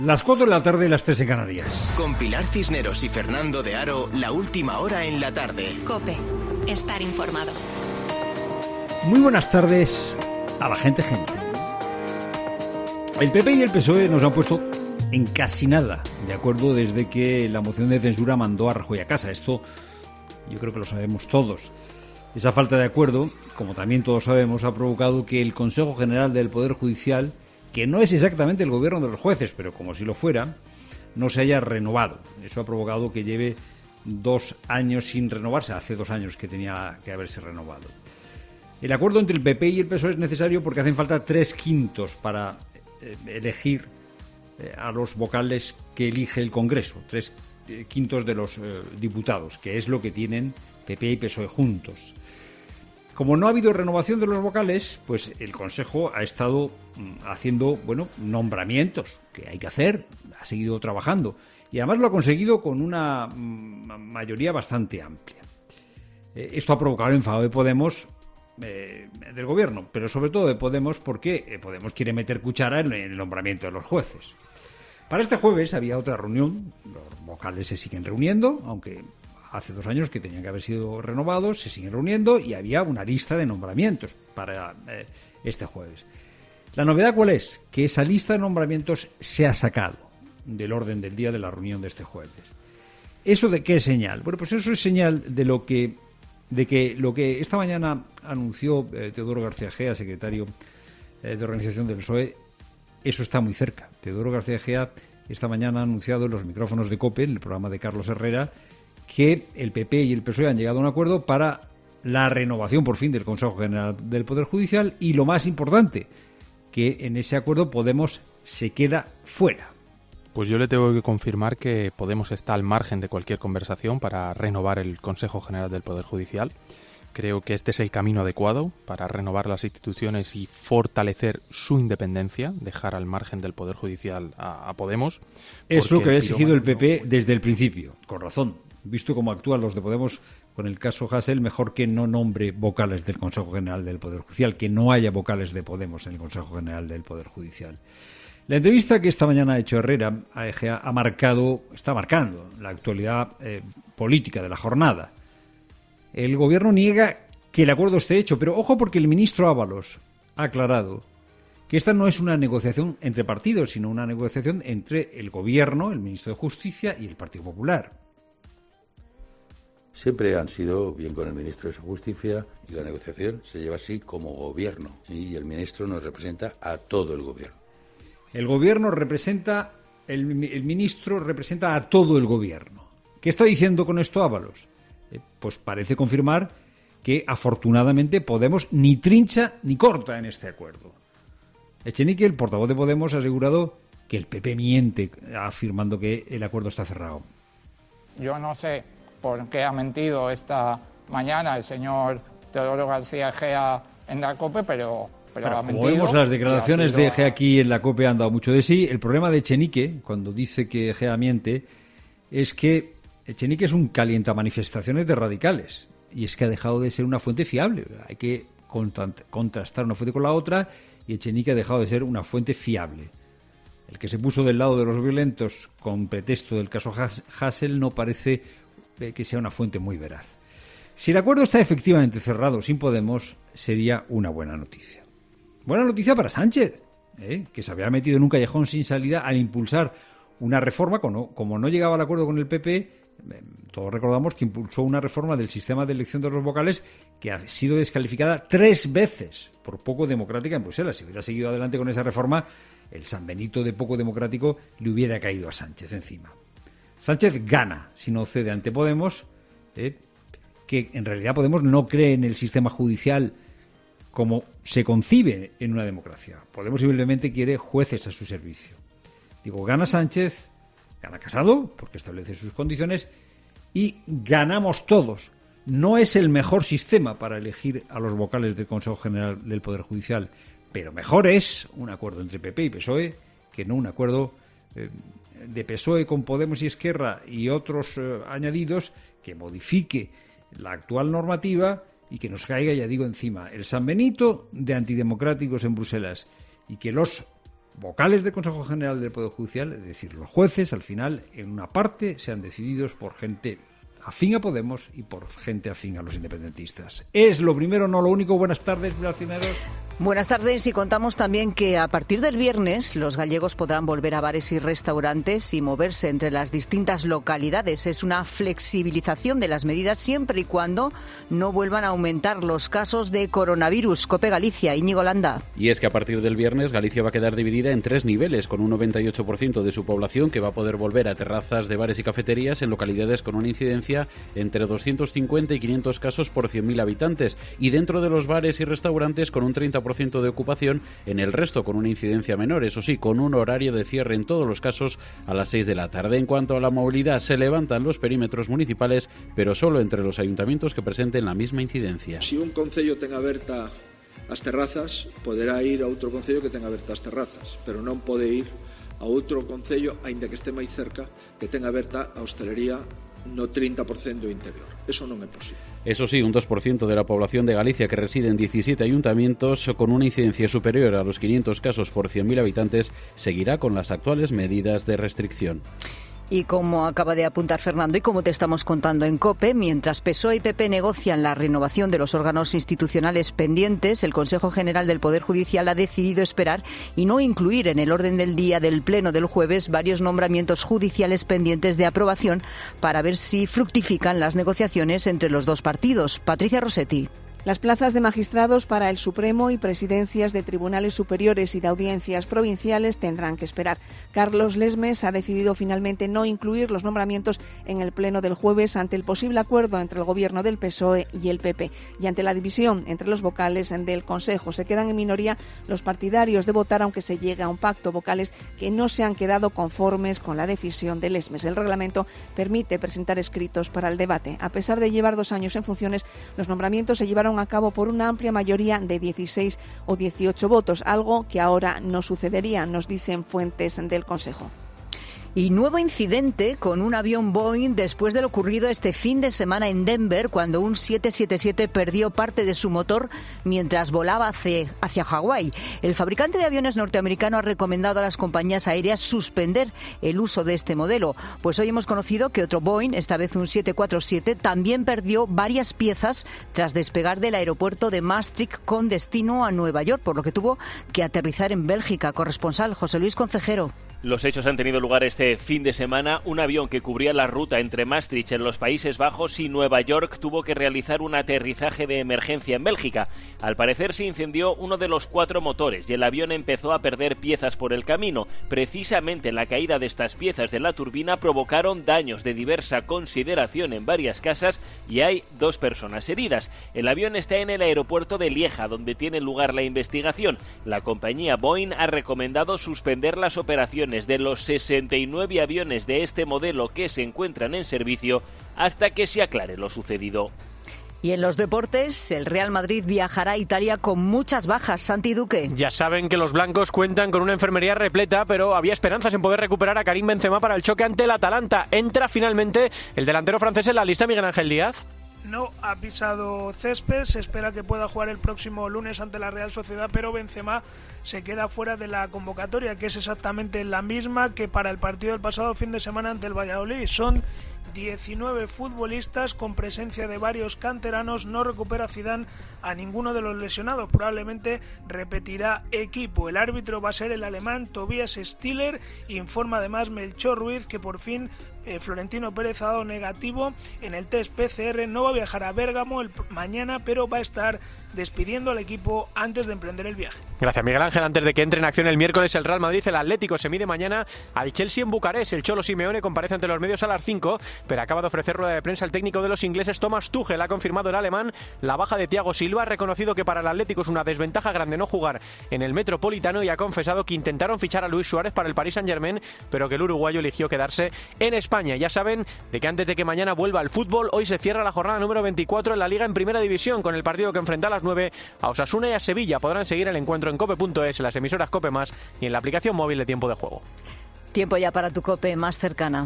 Las 4 de la tarde, las 3 en Canarias. Con Pilar Cisneros y Fernando de Aro, la última hora en la tarde. COPE. Estar informado. Muy buenas tardes a la gente. El PP y el PSOE nos han puesto en casi nada de acuerdo desde que la moción de censura mandó a Rajoy a casa. Esto yo creo que lo sabemos todos. Esa falta de acuerdo, como también todos sabemos, ha provocado que el Consejo General del Poder Judicial, que no es exactamente el gobierno de los jueces, pero como si lo fuera, no se haya renovado. Eso ha provocado que lleve 2 años sin renovarse. Hace 2 años que tenía que haberse renovado. El acuerdo entre el PP y el PSOE es necesario porque hacen falta 3/5 para elegir a los vocales que elige el Congreso. 3/5 de los diputados, que es lo que tienen PP y PSOE juntos. Como no ha habido renovación de los vocales, pues el Consejo ha estado haciendo, nombramientos que hay que hacer, ha seguido trabajando y además lo ha conseguido con una mayoría bastante amplia. Esto ha provocado el enfado de Podemos, del gobierno, pero sobre todo de Podemos porque Podemos quiere meter cuchara en el nombramiento de los jueces. Para este jueves había otra reunión, los vocales se siguen reuniendo, aunque hace 2 años que tenían que haber sido renovados, se siguen reuniendo y había una lista de nombramientos para este jueves. La novedad, ¿cuál es? Que esa lista de nombramientos se ha sacado del orden del día de la reunión de este jueves. ¿Eso de qué es señal? Bueno, pues eso es señal de que lo que esta mañana anunció Teodoro García Egea, secretario de organización del PSOE, eso está muy cerca. Teodoro García Egea esta mañana ha anunciado en los micrófonos de COPE, en el programa de Carlos Herrera, que el PP y el PSOE han llegado a un acuerdo para la renovación por fin del Consejo General del Poder Judicial y, lo más importante, que en ese acuerdo Podemos se queda fuera. Pues yo le tengo que confirmar que Podemos está al margen de cualquier conversación para renovar el Consejo General del Poder Judicial. Creo que este es el camino adecuado para renovar las instituciones y fortalecer su independencia, dejar al margen del Poder Judicial a Podemos. Es lo que ha exigido el PP desde el principio, con razón. Visto cómo actúan los de Podemos con el caso Hasél, mejor que no nombre vocales del Consejo General del Poder Judicial, que no haya vocales de Podemos en el Consejo General del Poder Judicial. La entrevista que esta mañana ha hecho Herrera a Egea está marcando la actualidad política de la jornada. El gobierno niega que el acuerdo esté hecho, pero ojo porque el ministro Ábalos ha aclarado que esta no es una negociación entre partidos, sino una negociación entre el gobierno, el ministro de Justicia y el Partido Popular. Siempre han sido bien con el ministro de Justicia y la negociación se lleva así como gobierno y el ministro nos representa a todo el gobierno. El gobierno representa, el ministro representa a todo el gobierno. ¿Qué está diciendo con esto Ábalos? Pues parece confirmar que afortunadamente Podemos ni trincha ni corta en este acuerdo. Echenique, el portavoz de Podemos, ha asegurado que el PP miente afirmando que el acuerdo está cerrado. Yo no sé por qué ha mentido esta mañana el señor Teodoro García Egea en la COPE, pero ha mentido. Como vemos, las declaraciones de Egea aquí en la COPE han dado mucho de sí. El problema de Echenique, cuando dice que Egea miente, es que Echenique es un calientamanifestaciones de radicales y es que ha dejado de ser una fuente fiable. Hay que contrastar una fuente con la otra y Echenique ha dejado de ser una fuente fiable. El que se puso del lado de los violentos con pretexto del caso Hasél no parece que sea una fuente muy veraz. Si el acuerdo está efectivamente cerrado sin Podemos, sería una buena noticia. Buena noticia para Sánchez, que se había metido en un callejón sin salida al impulsar una reforma, como no llegaba al acuerdo con el PP, todos recordamos que impulsó una reforma del sistema de elección de los vocales que ha sido descalificada 3 veces por poco democrática en Bruselas. Si hubiera seguido adelante con esa reforma, el San Benito de poco democrático le hubiera caído a Sánchez encima. Sánchez gana si no cede ante Podemos, que en realidad Podemos no cree en el sistema judicial como se concibe en una democracia. Podemos simplemente quiere jueces a su servicio. Digo, gana Sánchez, gana Casado, porque establece sus condiciones, y ganamos todos. No es el mejor sistema para elegir a los vocales del Consejo General del Poder Judicial, pero mejor es un acuerdo entre PP y PSOE que no un acuerdo de PSOE con Podemos y Esquerra y otros añadidos que modifique la actual normativa y que nos caiga, ya digo, encima el San Benito de antidemocráticos en Bruselas y que los vocales del Consejo General del Poder Judicial, es decir, los jueces, al final, en una parte, sean decididos por gente afín a Podemos y por gente afín a los independentistas. Es lo primero, no lo único. Buenas tardes, Pilar Cisneros. Buenas tardes, y contamos también que a partir del viernes los gallegos podrán volver a bares y restaurantes y moverse entre las distintas localidades. Es una flexibilización de las medidas siempre y cuando no vuelvan a aumentar los casos de coronavirus. COPE Galicia, Íñigo Landa. Y es que a partir del viernes Galicia va a quedar dividida en 3 niveles, con un 98% de su población que va a poder volver a terrazas de bares y cafeterías en localidades con una incidencia entre 250 y 500 casos por 100.000 habitantes, y dentro de los bares y restaurantes con un 30% de ocupación en el resto, con una incidencia menor, eso sí, con un horario de cierre en todos los casos a las 6 de la tarde. En cuanto a la movilidad, se levantan los perímetros municipales, pero solo entre los ayuntamientos que presenten la misma incidencia. Si un concello ten aberta as terrazas, poderá ir a outro concello que ten aberta as terrazas, pero non pode ir a outro concello, aínda que este máis cerca, que ten aberta a hostelería no 30% do interior. Eso non é posible. Eso sí, un 2% de la población de Galicia que reside en 17 ayuntamientos con una incidencia superior a los 500 casos por 100.000 habitantes seguirá con las actuales medidas de restricción. Y como acaba de apuntar Fernando y como te estamos contando en COPE, mientras PSOE y PP negocian la renovación de los órganos institucionales pendientes, el Consejo General del Poder Judicial ha decidido esperar y no incluir en el orden del día del Pleno del jueves varios nombramientos judiciales pendientes de aprobación para ver si fructifican las negociaciones entre los dos partidos. Patricia Rossetti. Las plazas de magistrados para el Supremo y presidencias de tribunales superiores y de audiencias provinciales tendrán que esperar. Carlos Lesmes ha decidido finalmente no incluir los nombramientos en el pleno del jueves ante el posible acuerdo entre el gobierno del PSOE y el PP. Y ante la división entre los vocales del Consejo, se quedan en minoría los partidarios de votar, aunque se llegue a un pacto, vocales que no se han quedado conformes con la decisión de Lesmes. El reglamento permite presentar escritos para el debate. A pesar de llevar 2 años en funciones, los nombramientos se llevaron a cabo por una amplia mayoría de 16 o 18 votos, algo que ahora no sucedería, nos dicen fuentes del Consejo. Y nuevo incidente con un avión Boeing después de lo ocurrido este fin de semana en Denver, cuando un 777 perdió parte de su motor mientras volaba hacia Hawái. El fabricante de aviones norteamericano ha recomendado a las compañías aéreas suspender el uso de este modelo. Pues hoy hemos conocido que otro Boeing, esta vez un 747, también perdió varias piezas tras despegar del aeropuerto de Maastricht con destino a Nueva York, por lo que tuvo que aterrizar en Bélgica. Corresponsal José Luis Concejero. Los hechos han tenido lugar este fin de semana. Un avión que cubría la ruta entre Maastricht en los Países Bajos y Nueva York tuvo que realizar un aterrizaje de emergencia en Bélgica. Al parecer se incendió uno de los 4 motores y el avión empezó a perder piezas por el camino. Precisamente la caída de estas piezas de la turbina provocaron daños de diversa consideración en varias casas y hay 2 personas heridas. El avión está en el aeropuerto de Lieja, donde tiene lugar la investigación. La compañía Boeing ha recomendado suspender las operaciones de los 69 aviones de este modelo que se encuentran en servicio hasta que se aclare lo sucedido. Y en los deportes, el Real Madrid viajará a Italia con muchas bajas. Santi Duque. Ya saben que los blancos cuentan con una enfermería repleta, pero había esperanzas en poder recuperar a Karim Benzema para el choque ante el Atalanta. Entra finalmente el delantero francés en la lista, Miguel Ángel Díaz. No ha pisado césped, se espera que pueda jugar el próximo lunes ante la Real Sociedad, pero Benzema se queda fuera de la convocatoria, que es exactamente la misma que para el partido del pasado fin de semana ante el Valladolid. Son 19 futbolistas con presencia de varios canteranos. No recupera Zidane a ninguno de los lesionados, probablemente repetirá equipo. El árbitro va a ser el alemán Tobias Stiller. Informa además Melchor Ruiz que por fin Florentino Pérez ha dado negativo en el test PCR. No va a viajar a Bérgamo mañana, pero va a estar despidiendo al equipo antes de emprender el viaje. Gracias, Miguel Ángel. Antes de que entre en acción el miércoles el Real Madrid, el Atlético se mide mañana al Chelsea en Bucarest. El Cholo Simeone comparece ante los medios a las 5, pero acaba de ofrecer rueda de prensa el técnico de los ingleses, Thomas Tuchel. Ha confirmado el alemán la baja de Thiago Silva, ha reconocido que para el Atlético es una desventaja grande no jugar en el Metropolitano y ha confesado que intentaron fichar a Luis Suárez para el Paris Saint-Germain, pero que el uruguayo eligió quedarse en España. Ya saben de que antes de que mañana vuelva el fútbol, hoy se cierra la jornada número 24 en la Liga en Primera División, con el partido que enfrenta a las 9 a Osasuna y a Sevilla. Podrán seguir el encuentro en cope.es, en las emisoras Cope Más y en la aplicación móvil de Tiempo de Juego. Tiempo ya para tu Cope más cercana.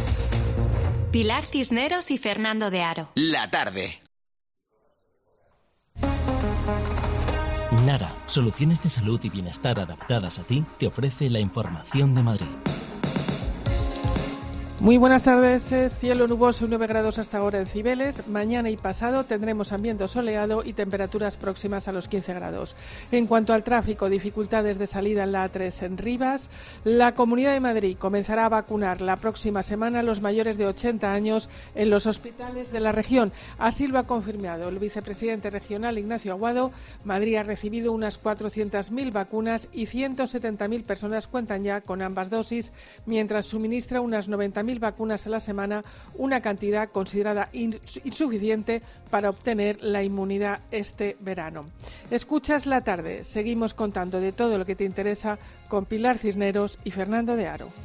Pilar Cisneros y Fernando de Aro. La tarde. Nara, soluciones de salud y bienestar adaptadas a ti, te ofrece la información de Madrid. Muy buenas tardes, es cielo nuboso y 9 grados hasta ahora en Cibeles. Mañana y pasado tendremos ambiente soleado y temperaturas próximas a los 15 grados. En cuanto al tráfico, dificultades de salida en la A3 en Rivas. La Comunidad de Madrid comenzará a vacunar la próxima semana a los mayores de 80 años en los hospitales de la región. Así lo ha confirmado el vicepresidente regional Ignacio Aguado. Madrid ha recibido unas 400.000 vacunas y 170.000 personas cuentan ya con ambas dosis, mientras suministra unas 90.000 vacunas a la semana, una cantidad considerada insuficiente para obtener la inmunidad este verano. Escuchas la tarde, seguimos contando de todo lo que te interesa con Pilar Cisneros y Fernando de Aro.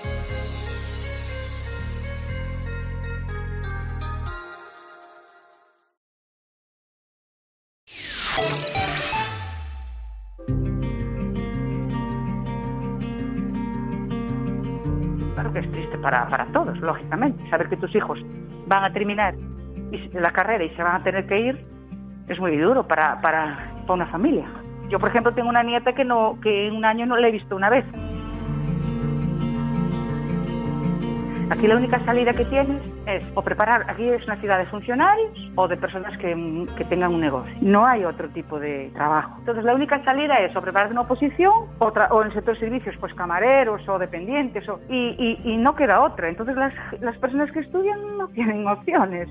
Que es triste para todos, lógicamente. Saber que tus hijos van a terminar la carrera y se van a tener que ir es muy duro para una familia. Yo, por ejemplo, tengo una nieta que en un año no la he visto una vez. Aquí la única salida que tienes es o preparar, aquí es una ciudad de funcionarios o de personas que tengan un negocio. No hay otro tipo de trabajo. Entonces la única salida es o preparar una oposición o en el sector de servicios, pues camareros o dependientes y no queda otra. Entonces las personas que estudian no tienen opciones.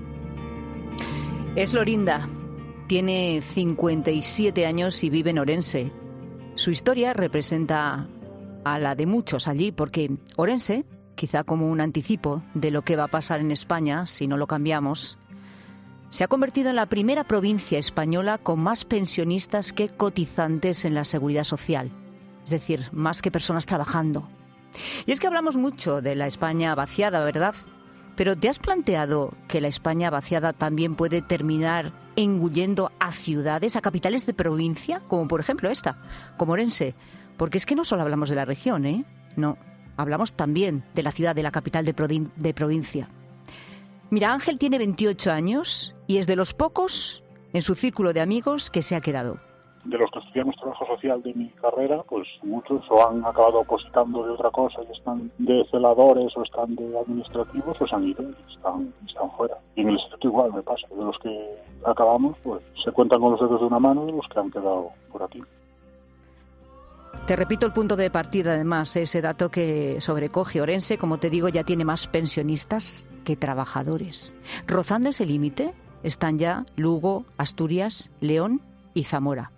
Es Lorinda. Tiene 57 años y vive en Orense. Su historia representa a la de muchos allí porque Orense, quizá como un anticipo de lo que va a pasar en España si no lo cambiamos, se ha convertido en la primera provincia española con más pensionistas que cotizantes en la seguridad social, es decir, más que personas trabajando. Y es que hablamos mucho de la España vaciada, ¿verdad? Pero ¿te has planteado que la España vaciada también puede terminar engullendo a ciudades, a capitales de provincia, como por ejemplo esta, como Orense? Porque es que no solo hablamos de la región, ¿eh? No. Hablamos también de la ciudad, de la capital de provincia. Mira, Ángel tiene 28 años y es de los pocos en su círculo de amigos que se ha quedado. De los que estudiamos trabajo social de mi carrera, pues muchos o han acabado opositando de otra cosa y están de celadores o están de administrativos, pues han ido y están fuera. Y en el instituto igual me pasa. De los que acabamos, pues se cuentan con los dedos de una mano de los que han quedado por aquí. Te repito el punto de partida, además, ese dato que sobrecoge. Orense, como te digo, ya tiene más pensionistas que trabajadores. Rozando ese límite están ya Lugo, Asturias, León y Zamora.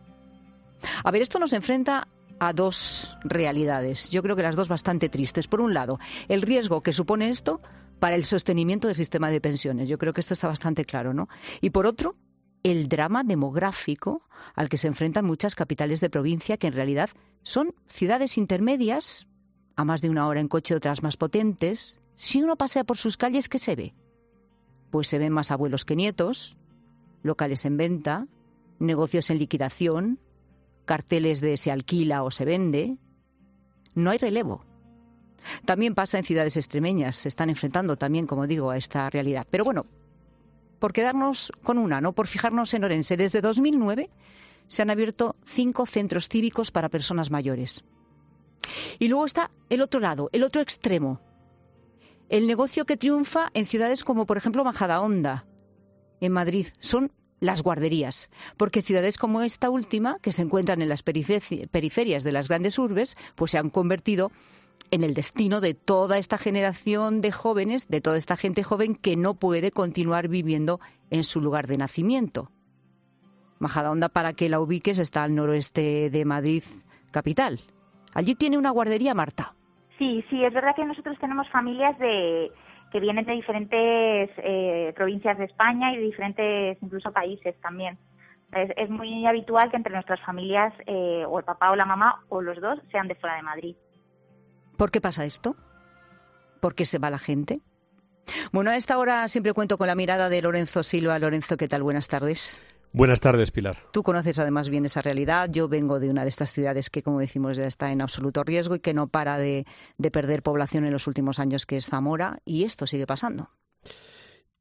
A ver, esto nos enfrenta a dos realidades, yo creo que las dos bastante tristes. Por un lado, el riesgo que supone esto para el sostenimiento del sistema de pensiones. Yo creo que esto está bastante claro, ¿no? Y por otro, el drama demográfico al que se enfrentan muchas capitales de provincia que en realidad son ciudades intermedias, a más de una hora en coche, otras más potentes. Si uno pasea por sus calles, ¿qué se ve? Pues se ven más abuelos que nietos, locales en venta, negocios en liquidación, carteles de se alquila o se vende. No hay relevo. También pasa en ciudades extremeñas, se están enfrentando también, como digo, a esta realidad. Pero bueno, por quedarnos con una, ¿no? Por fijarnos en Orense, desde 2009 se han abierto 5 centros cívicos para personas mayores. Y luego está el otro lado, el otro extremo. El negocio que triunfa en ciudades como, por ejemplo, Majadahonda, en Madrid, son las guarderías. Porque ciudades como esta última, que se encuentran en las periferias de las grandes urbes, pues se han convertido en el destino de toda esta generación de jóvenes, de toda esta gente joven que no puede continuar viviendo en su lugar de nacimiento. Majadahonda, para que la ubiques, está al noroeste de Madrid capital. Allí tiene una guardería, Marta. Sí, es verdad que nosotros tenemos familias que vienen de diferentes provincias de España y de diferentes incluso países también. Es muy habitual que entre nuestras familias o el papá o la mamá o los dos sean de fuera de Madrid. ¿Por qué pasa esto? ¿Por qué se va la gente? Bueno, a esta hora siempre cuento con la mirada de Lorenzo Silva. Lorenzo, ¿qué tal? Buenas tardes. Buenas tardes, Pilar. Tú conoces además bien esa realidad. Yo vengo de una de estas ciudades que, como decimos, ya está en absoluto riesgo y que no para de perder población en los últimos años, que es Zamora, y esto sigue pasando.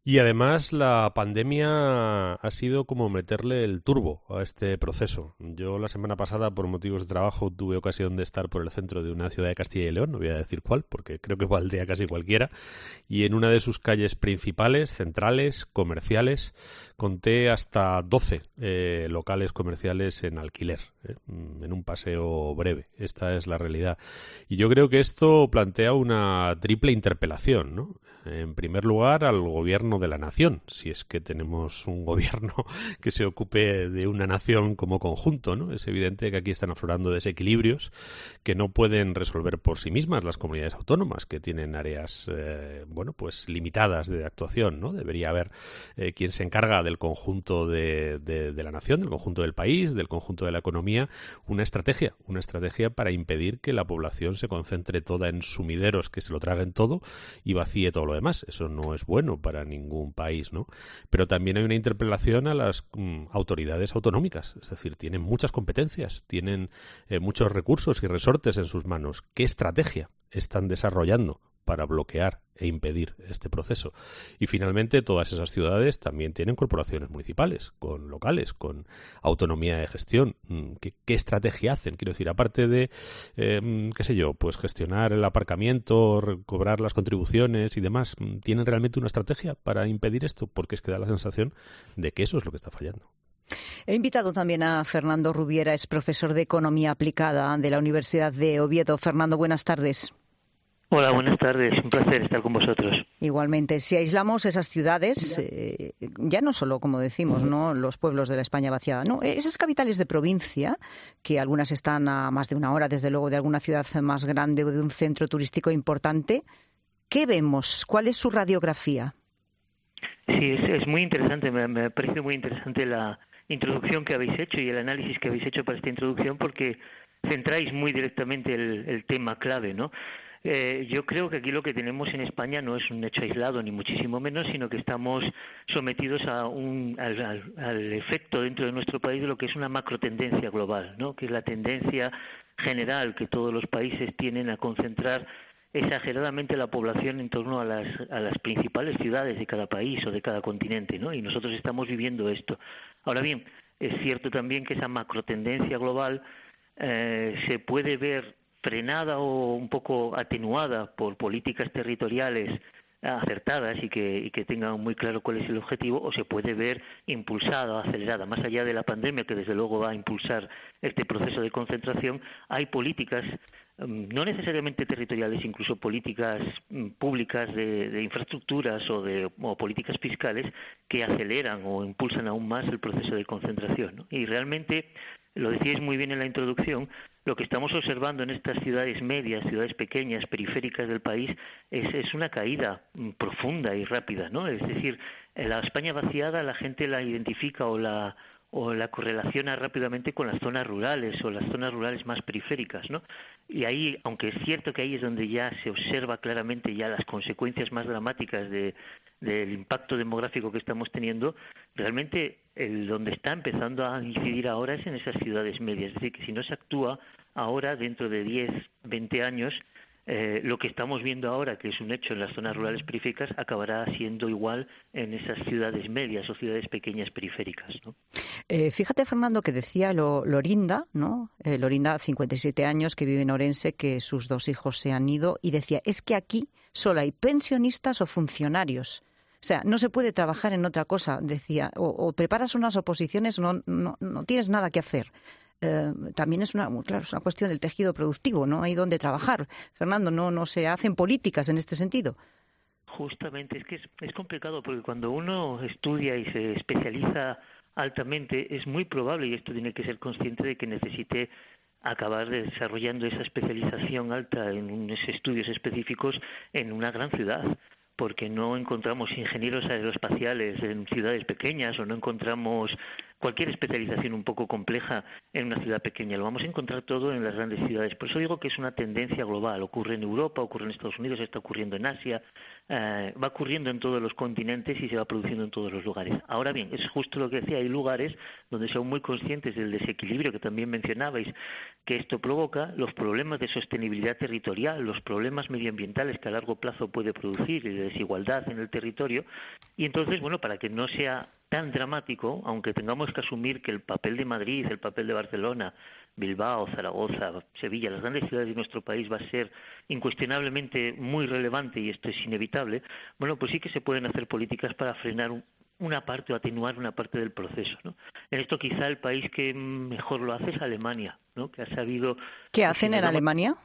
Y además la pandemia ha sido como meterle el turbo a este proceso. Yo la semana pasada, por motivos de trabajo, tuve ocasión de estar por el centro de una ciudad de Castilla y León, no voy a decir cuál, porque creo que valdría casi cualquiera, y en una de sus calles principales, centrales, comerciales, conté hasta 12 locales comerciales en alquiler, en un paseo breve. Esta es la realidad. Y yo creo que esto plantea una triple interpelación, ¿no? En primer lugar, al gobierno de la nación, si es que tenemos un gobierno que se ocupe de una nación como conjunto, ¿no? Es evidente que aquí están aflorando desequilibrios que no pueden resolver por sí mismas las comunidades autónomas, que tienen áreas, pues limitadas de actuación, ¿no? Debería haber quien se encarga del conjunto de la nación, del conjunto del país, del conjunto de la economía, una estrategia para impedir que la población se concentre toda en sumideros que se lo traguen todo y vacíe todo lo demás. Eso no es bueno para ningún país, ¿no? Pero también hay una interpelación a las autoridades autonómicas, es decir, tienen muchas competencias, tienen muchos recursos y resortes en sus manos. ¿Qué estrategia están desarrollando para bloquear e impedir este proceso? Y finalmente todas esas ciudades también tienen corporaciones municipales, con locales, con autonomía de gestión. ¿Qué estrategia hacen? Quiero decir, aparte de, pues gestionar el aparcamiento, cobrar las contribuciones y demás, ¿tienen realmente una estrategia para impedir esto? Porque es que da la sensación de que eso es lo que está fallando. He invitado también a Fernando Rubiera, es profesor de Economía Aplicada de la Universidad de Oviedo. Fernando, buenas tardes. Hola, buenas tardes. Un placer estar con vosotros. Igualmente. Si aislamos esas ciudades, ya no solo, como decimos, ¿no?, los pueblos de la España vaciada, no, esas capitales de provincia, que algunas están a más de una hora, desde luego, de alguna ciudad más grande o de un centro turístico importante, ¿qué vemos? ¿Cuál es su radiografía? Sí, es muy interesante. Me parece muy interesante la introducción que habéis hecho y el análisis que habéis hecho para esta introducción, porque centráis muy directamente el tema clave, ¿no? Yo creo que aquí lo que tenemos en España no es un hecho aislado, ni muchísimo menos, sino que estamos sometidos a al efecto dentro de nuestro país de lo que es una macrotendencia global, ¿no? Que es la tendencia general que todos los países tienen a concentrar exageradamente la población en torno a las principales ciudades de cada país o de cada continente, ¿no? Y nosotros estamos viviendo esto. Ahora bien, es cierto también que esa macrotendencia global se puede ver frenada o un poco atenuada por políticas territoriales acertadas y que tengan muy claro cuál es el objetivo, o se puede ver impulsada o acelerada. Más allá de la pandemia, que desde luego va a impulsar este proceso de concentración, hay políticas, no necesariamente territoriales, incluso políticas públicas de infraestructuras o políticas fiscales que aceleran o impulsan aún más el proceso de concentración, ¿no? Y realmente, lo decíais muy bien en la introducción, lo que estamos observando en estas ciudades medias, ciudades pequeñas, periféricas del país, es una caída profunda y rápida, ¿no? Es decir, la España vaciada la gente la identifica o la correlaciona rápidamente con las zonas rurales o las zonas rurales más periféricas, ¿no? Y ahí, aunque es cierto que ahí es donde ya se observa claramente ya las consecuencias más dramáticas del impacto demográfico que estamos teniendo, realmente donde está empezando a incidir ahora es en esas ciudades medias. Es decir, que si no se actúa ahora, dentro de 10, 20 años, lo que estamos viendo ahora, que es un hecho en las zonas rurales periféricas, acabará siendo igual en esas ciudades medias o ciudades pequeñas periféricas, ¿no? Fíjate, Fernando, que decía Lorinda, ¿no? Lorinda, 57 años, que vive en Orense, que sus 2 hijos se han ido, y decía, es que aquí solo hay pensionistas o funcionarios. O sea, no se puede trabajar en otra cosa, decía, o preparas unas oposiciones o no tienes nada que hacer. También es una cuestión del tejido productivo, no hay donde trabajar. Fernando, no se hacen políticas en este sentido. Justamente, es que es complicado, porque cuando uno estudia y se especializa altamente, es muy probable, y esto tiene que ser consciente, de que necesite acabar desarrollando esa especialización alta en unos estudios específicos en una gran ciudad, porque no encontramos ingenieros aeroespaciales en ciudades pequeñas, o no encontramos cualquier especialización un poco compleja en una ciudad pequeña. Lo vamos a encontrar todo en las grandes ciudades. Por eso digo que es una tendencia global. Ocurre en Europa, ocurre en Estados Unidos, está ocurriendo en Asia, va ocurriendo en todos los continentes y se va produciendo en todos los lugares. Ahora bien, es justo lo que decía, hay lugares donde son muy conscientes del desequilibrio que también mencionabais que esto provoca, los problemas de sostenibilidad territorial, los problemas medioambientales que a largo plazo puede producir y de desigualdad en el territorio. Y entonces, bueno, para que no sea tan dramático, aunque tengamos que asumir que el papel de Madrid, el papel de Barcelona, Bilbao, Zaragoza, Sevilla, las grandes ciudades de nuestro país va a ser incuestionablemente muy relevante y esto es inevitable, bueno, pues sí que se pueden hacer políticas para frenar una parte o atenuar una parte del proceso, ¿no? En esto quizá el país que mejor lo hace es Alemania, ¿no? Que ha sabido... ¿Qué hacen en Alemania?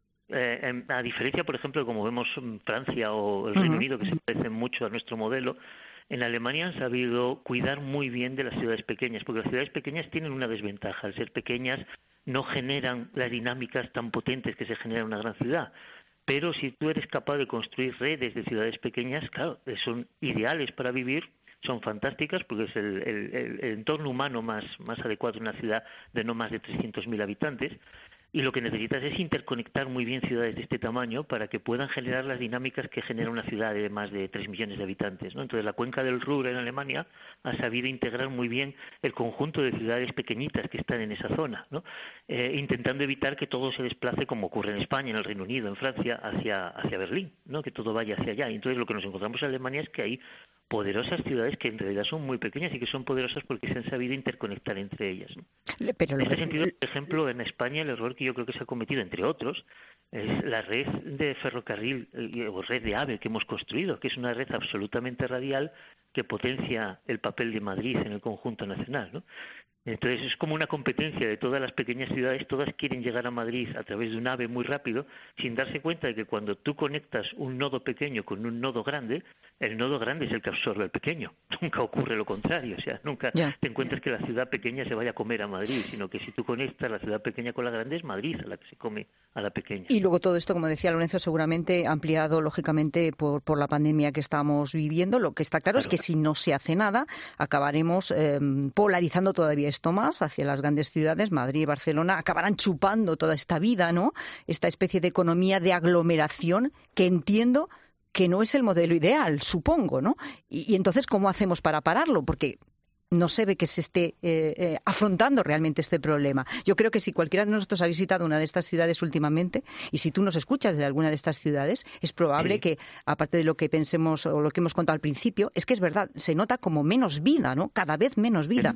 A diferencia, por ejemplo, como vemos Francia o el Reino Unido, que se parecen mucho a nuestro modelo, en Alemania han sabido cuidar muy bien de las ciudades pequeñas, porque las ciudades pequeñas tienen una desventaja. Al ser pequeñas no generan las dinámicas tan potentes que se generan en una gran ciudad. Pero si tú eres capaz de construir redes de ciudades pequeñas, claro, son ideales para vivir, son fantásticas porque es el entorno humano más adecuado en una ciudad de no más de 300.000 habitantes. Y lo que necesitas es interconectar muy bien ciudades de este tamaño para que puedan generar las dinámicas que genera una ciudad de más de 3 millones de habitantes, ¿no? Entonces, la cuenca del Ruhr en Alemania ha sabido integrar muy bien el conjunto de ciudades pequeñitas que están en esa zona, ¿no? Intentando evitar que todo se desplace, como ocurre en España, en el Reino Unido, en Francia, hacia Berlín, ¿no? Que todo vaya hacia allá. Y entonces, lo que nos encontramos en Alemania es que hay poderosas ciudades que en realidad son muy pequeñas y que son poderosas porque se han sabido interconectar entre ellas, ¿no? Pero en este sentido, por ejemplo, en España el error que yo creo que se ha cometido, entre otros, es la red de ferrocarril o red de AVE que hemos construido, que es una red absolutamente radial que potencia el papel de Madrid en el conjunto nacional, ¿no? Entonces es como una competencia de todas las pequeñas ciudades, todas quieren llegar a Madrid a través de un AVE muy rápido, sin darse cuenta de que cuando tú conectas un nodo pequeño con un nodo grande, el nodo grande es el que absorbe al pequeño. Nunca ocurre lo contrario, o sea, nunca te encuentras que la ciudad pequeña se vaya a comer a Madrid, sino que si tú conectas la ciudad pequeña con la grande, es Madrid a la que se come a la pequeña. Y luego todo esto, como decía Lorenzo, seguramente ampliado, lógicamente, por la pandemia que estamos viviendo. Lo que está claro es que si no se hace nada, acabaremos polarizando todavía esto más hacia las grandes ciudades, Madrid y Barcelona, acabarán chupando toda esta vida, ¿no? Esta especie de economía de aglomeración que entiendo que no es el modelo ideal, supongo, ¿no? Y entonces, ¿cómo hacemos para pararlo? Porque no se ve que se esté afrontando realmente este problema. Yo creo que si cualquiera de nosotros ha visitado una de estas ciudades últimamente, y si tú nos escuchas de alguna de estas ciudades, es probable que, aparte de lo que pensemos o lo que hemos contado al principio, es que es verdad, se nota como menos vida, ¿no? Cada vez menos vida.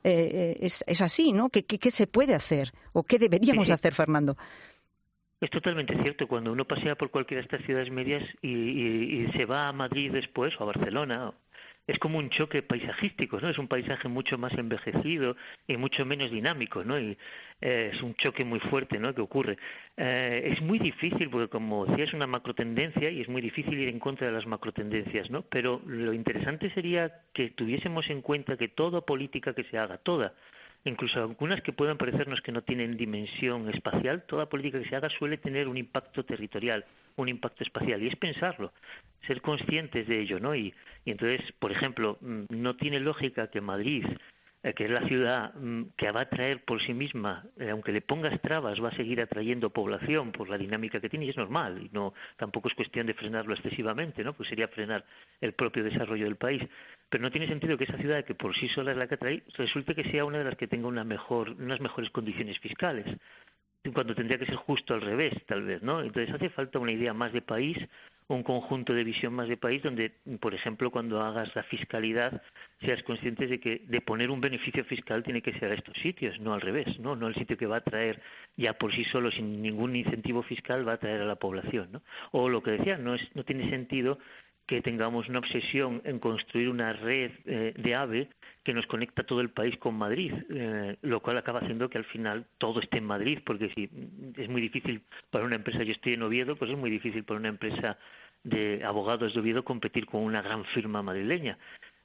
Es así, ¿no? ¿Qué se puede hacer? ¿O qué deberíamos hacer, Fernando? Es totalmente cierto. Cuando uno pasea por cualquiera de estas ciudades medias y se va a Madrid después o a Barcelona, es como un choque paisajístico, ¿no? Es un paisaje mucho más envejecido y mucho menos dinámico, ¿no? Y es un choque muy fuerte, ¿no? Que ocurre. Es muy difícil, porque como decía, es una macrotendencia y es muy difícil ir en contra de las macrotendencias, ¿no? Pero lo interesante sería que tuviésemos en cuenta que toda política que se haga, toda, incluso algunas que puedan parecernos que no tienen dimensión espacial, toda política que se haga suele tener un impacto territorial, un impacto espacial, y es pensarlo, ser conscientes de ello, ¿no? Y entonces, por ejemplo, no tiene lógica que Madrid, que es la ciudad que va a atraer por sí misma, aunque le pongas trabas, va a seguir atrayendo población por la dinámica que tiene, y es normal, y no tampoco es cuestión de frenarlo excesivamente, ¿no? Pues sería frenar el propio desarrollo del país. Pero no tiene sentido que esa ciudad, que por sí sola es la que atrae, resulte que sea una de las que tenga unas mejores condiciones fiscales, cuando tendría que ser justo al revés, tal vez, ¿no? Entonces hace falta una idea más de país, un conjunto de visión más de país, donde, por ejemplo, cuando hagas la fiscalidad, seas conscientes de que de poner un beneficio fiscal tiene que ser a estos sitios, no al revés, ¿no? No el sitio que va a atraer ya por sí solo, sin ningún incentivo fiscal, va a atraer a la población, ¿no? O lo que decía, no tiene sentido que tengamos una obsesión en construir una red de AVE que nos conecta todo el país con Madrid, lo cual acaba haciendo que al final todo esté en Madrid, porque si es muy difícil para una empresa, yo estoy en Oviedo, pues es muy difícil para una empresa de abogados de Oviedo competir con una gran firma madrileña.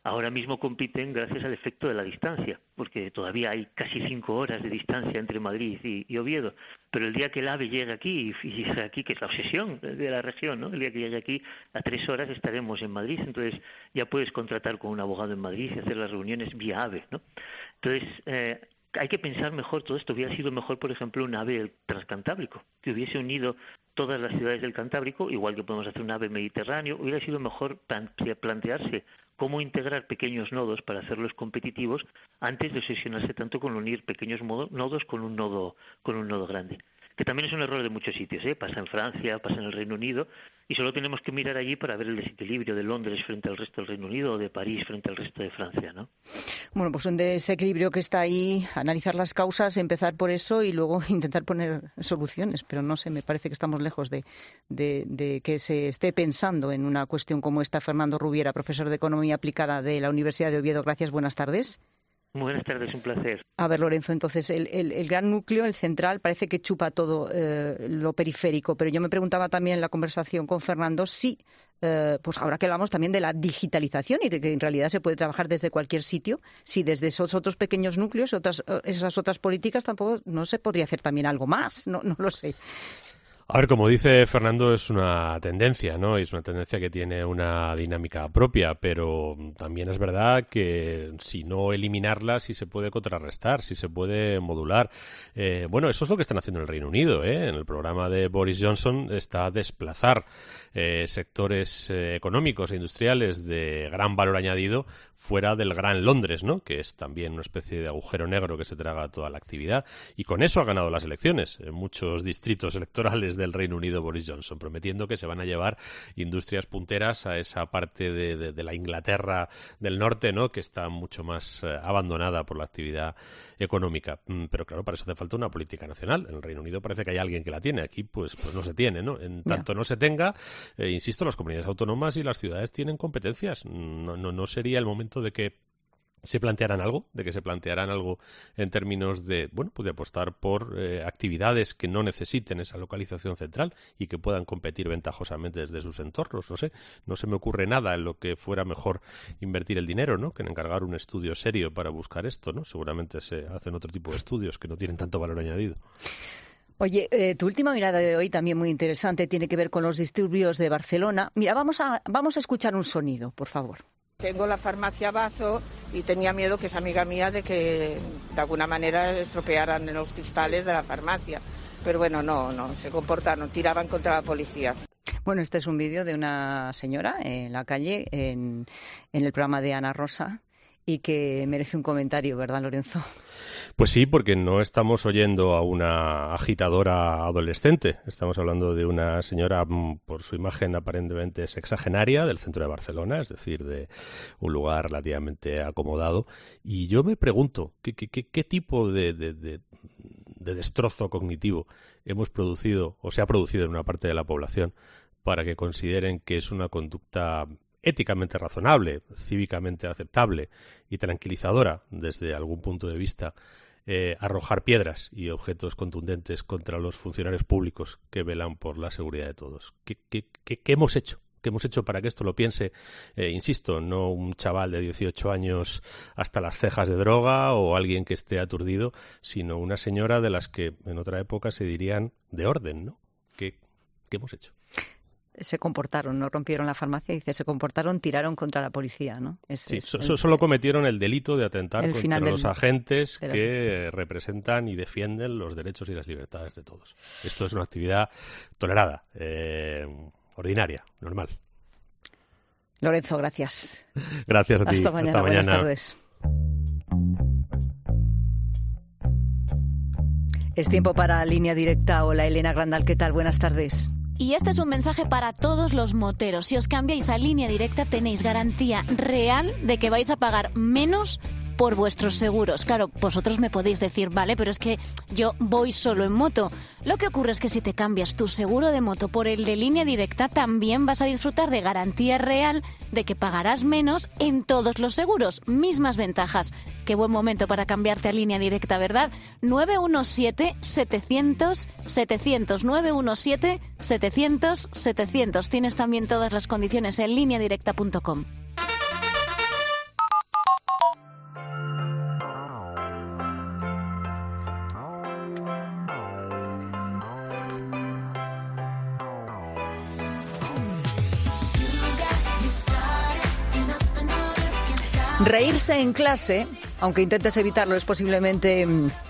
ahora mismo compiten gracias al efecto de la distancia, porque todavía hay casi 5 horas de distancia entre Madrid y Oviedo. Pero el día que el AVE llegue aquí, y llegue aquí, que es la obsesión de la región, ¿no? El día que llegue aquí, a 3 horas estaremos en Madrid. Entonces ya puedes contratar con un abogado en Madrid y hacer las reuniones vía AVE, ¿no? Entonces hay que pensar mejor todo esto. Hubiera sido mejor, por ejemplo, un AVE transcantábrico, que hubiese unido todas las ciudades del Cantábrico, igual que podemos hacer un AVE mediterráneo. Hubiera sido mejor plantearse cómo integrar pequeños nodos para hacerlos competitivos antes de obsesionarse tanto con unir pequeños nodos con un nodo grande. Que también es un error de muchos sitios, pasa en Francia, pasa en el Reino Unido, y solo tenemos que mirar allí para ver el desequilibrio de Londres frente al resto del Reino Unido o de París frente al resto de Francia, ¿no? Bueno, pues un desequilibrio que está ahí, analizar las causas, empezar por eso y luego intentar poner soluciones, pero no sé, me parece que estamos lejos de que se esté pensando en una cuestión como esta. Fernando Rubiera, profesor de Economía Aplicada de la Universidad de Oviedo, gracias, buenas tardes. Buenas tardes, un placer. A ver, Lorenzo, entonces el gran núcleo, el central, parece que chupa todo lo periférico, pero yo me preguntaba también en la conversación con Fernando si, pues ahora que hablamos también de la digitalización y de que en realidad se puede trabajar desde cualquier sitio, si desde esos otros pequeños núcleos, esas otras políticas, tampoco no se podría hacer también algo más, no lo sé. A ver, como dice Fernando, es una tendencia, ¿no? Es una tendencia que tiene una dinámica propia, pero también es verdad que si no eliminarla, sí se puede contrarrestar, sí se puede modular. Bueno, eso es lo que están haciendo en el Reino Unido, ¿eh? En el programa de Boris Johnson está desplazar sectores económicos e industriales de gran valor añadido fuera del Gran Londres, ¿no? Que es también una especie de agujero negro que se traga toda la actividad. Y con eso ha ganado las elecciones en muchos distritos electorales del Reino Unido Boris Johnson, prometiendo que se van a llevar industrias punteras a esa parte de la Inglaterra del norte, ¿no? Que está mucho más abandonada por la actividad económica. Pero claro, para eso hace falta una política nacional. En el Reino Unido parece que hay alguien que la tiene. Aquí pues no se tiene, ¿no? En tanto no se tenga, insisto, las comunidades autónomas y las ciudades tienen competencias. No sería el momento de que se plantearan algo, en términos de, bueno, pues de apostar por actividades que no necesiten esa localización central y que puedan competir ventajosamente desde sus entornos. No se me ocurre nada en lo que fuera mejor invertir el dinero, ¿no? Que en encargar un estudio serio para buscar esto, ¿no? Seguramente se hacen otro tipo de estudios que no tienen tanto valor añadido. Oye, tu última mirada de hoy, también muy interesante, tiene que ver con los disturbios de Barcelona. Mira, vamos a escuchar un sonido, por favor. Tengo la farmacia Bazo y tenía miedo, que es amiga mía, de que de alguna manera estropearan los cristales de la farmacia. Pero bueno, no se comportaron, tiraban contra la policía. Bueno, este es un vídeo de una señora en la calle, en el programa de Ana Rosa, y que merece un comentario, ¿verdad, Lorenzo? Pues sí, porque no estamos oyendo a una agitadora adolescente. Estamos hablando de una señora, por su imagen aparentemente sexagenaria, del centro de Barcelona, es decir, de un lugar relativamente acomodado. Y yo me pregunto, ¿qué tipo de destrozo cognitivo hemos producido o se ha producido en una parte de la población para que consideren que es una conducta éticamente razonable, cívicamente aceptable y tranquilizadora desde algún punto de vista arrojar piedras y objetos contundentes contra los funcionarios públicos que velan por la seguridad de todos? ¿Qué hemos hecho? ¿Qué hemos hecho para que esto lo piense, insisto, no un chaval de 18 años hasta las cejas de droga o alguien que esté aturdido, sino una señora de las que en otra época se dirían de orden, ¿no? ¿Qué hemos hecho? Se comportaron, no rompieron la farmacia, se comportaron, tiraron contra la policía, ¿no? Solo cometieron el delito de atentar contra los agentes que representan y defienden los derechos y las libertades de todos. Esto es una actividad tolerada, ordinaria, normal. Lorenzo, gracias. Gracias a ti. Hasta mañana. Buenas tardes. Es tiempo para Línea Directa. Hola, Elena Grandal, ¿qué tal? Buenas tardes. Y este es un mensaje para todos los moteros. Si os cambiáis a Línea Directa tenéis garantía real de que vais a pagar menos por vuestros seguros. Claro, vosotros me podéis decir, vale, pero es que yo voy solo en moto. Lo que ocurre es que si te cambias tu seguro de moto por el de Línea Directa, también vas a disfrutar de garantía real de que pagarás menos en todos los seguros. Mismas ventajas. Qué buen momento para cambiarte a Línea Directa, ¿verdad? 917-700-700. 917-700-700. Tienes también todas las condiciones en lineadirecta.com. Reírse en clase, aunque intentes evitarlo, es posiblemente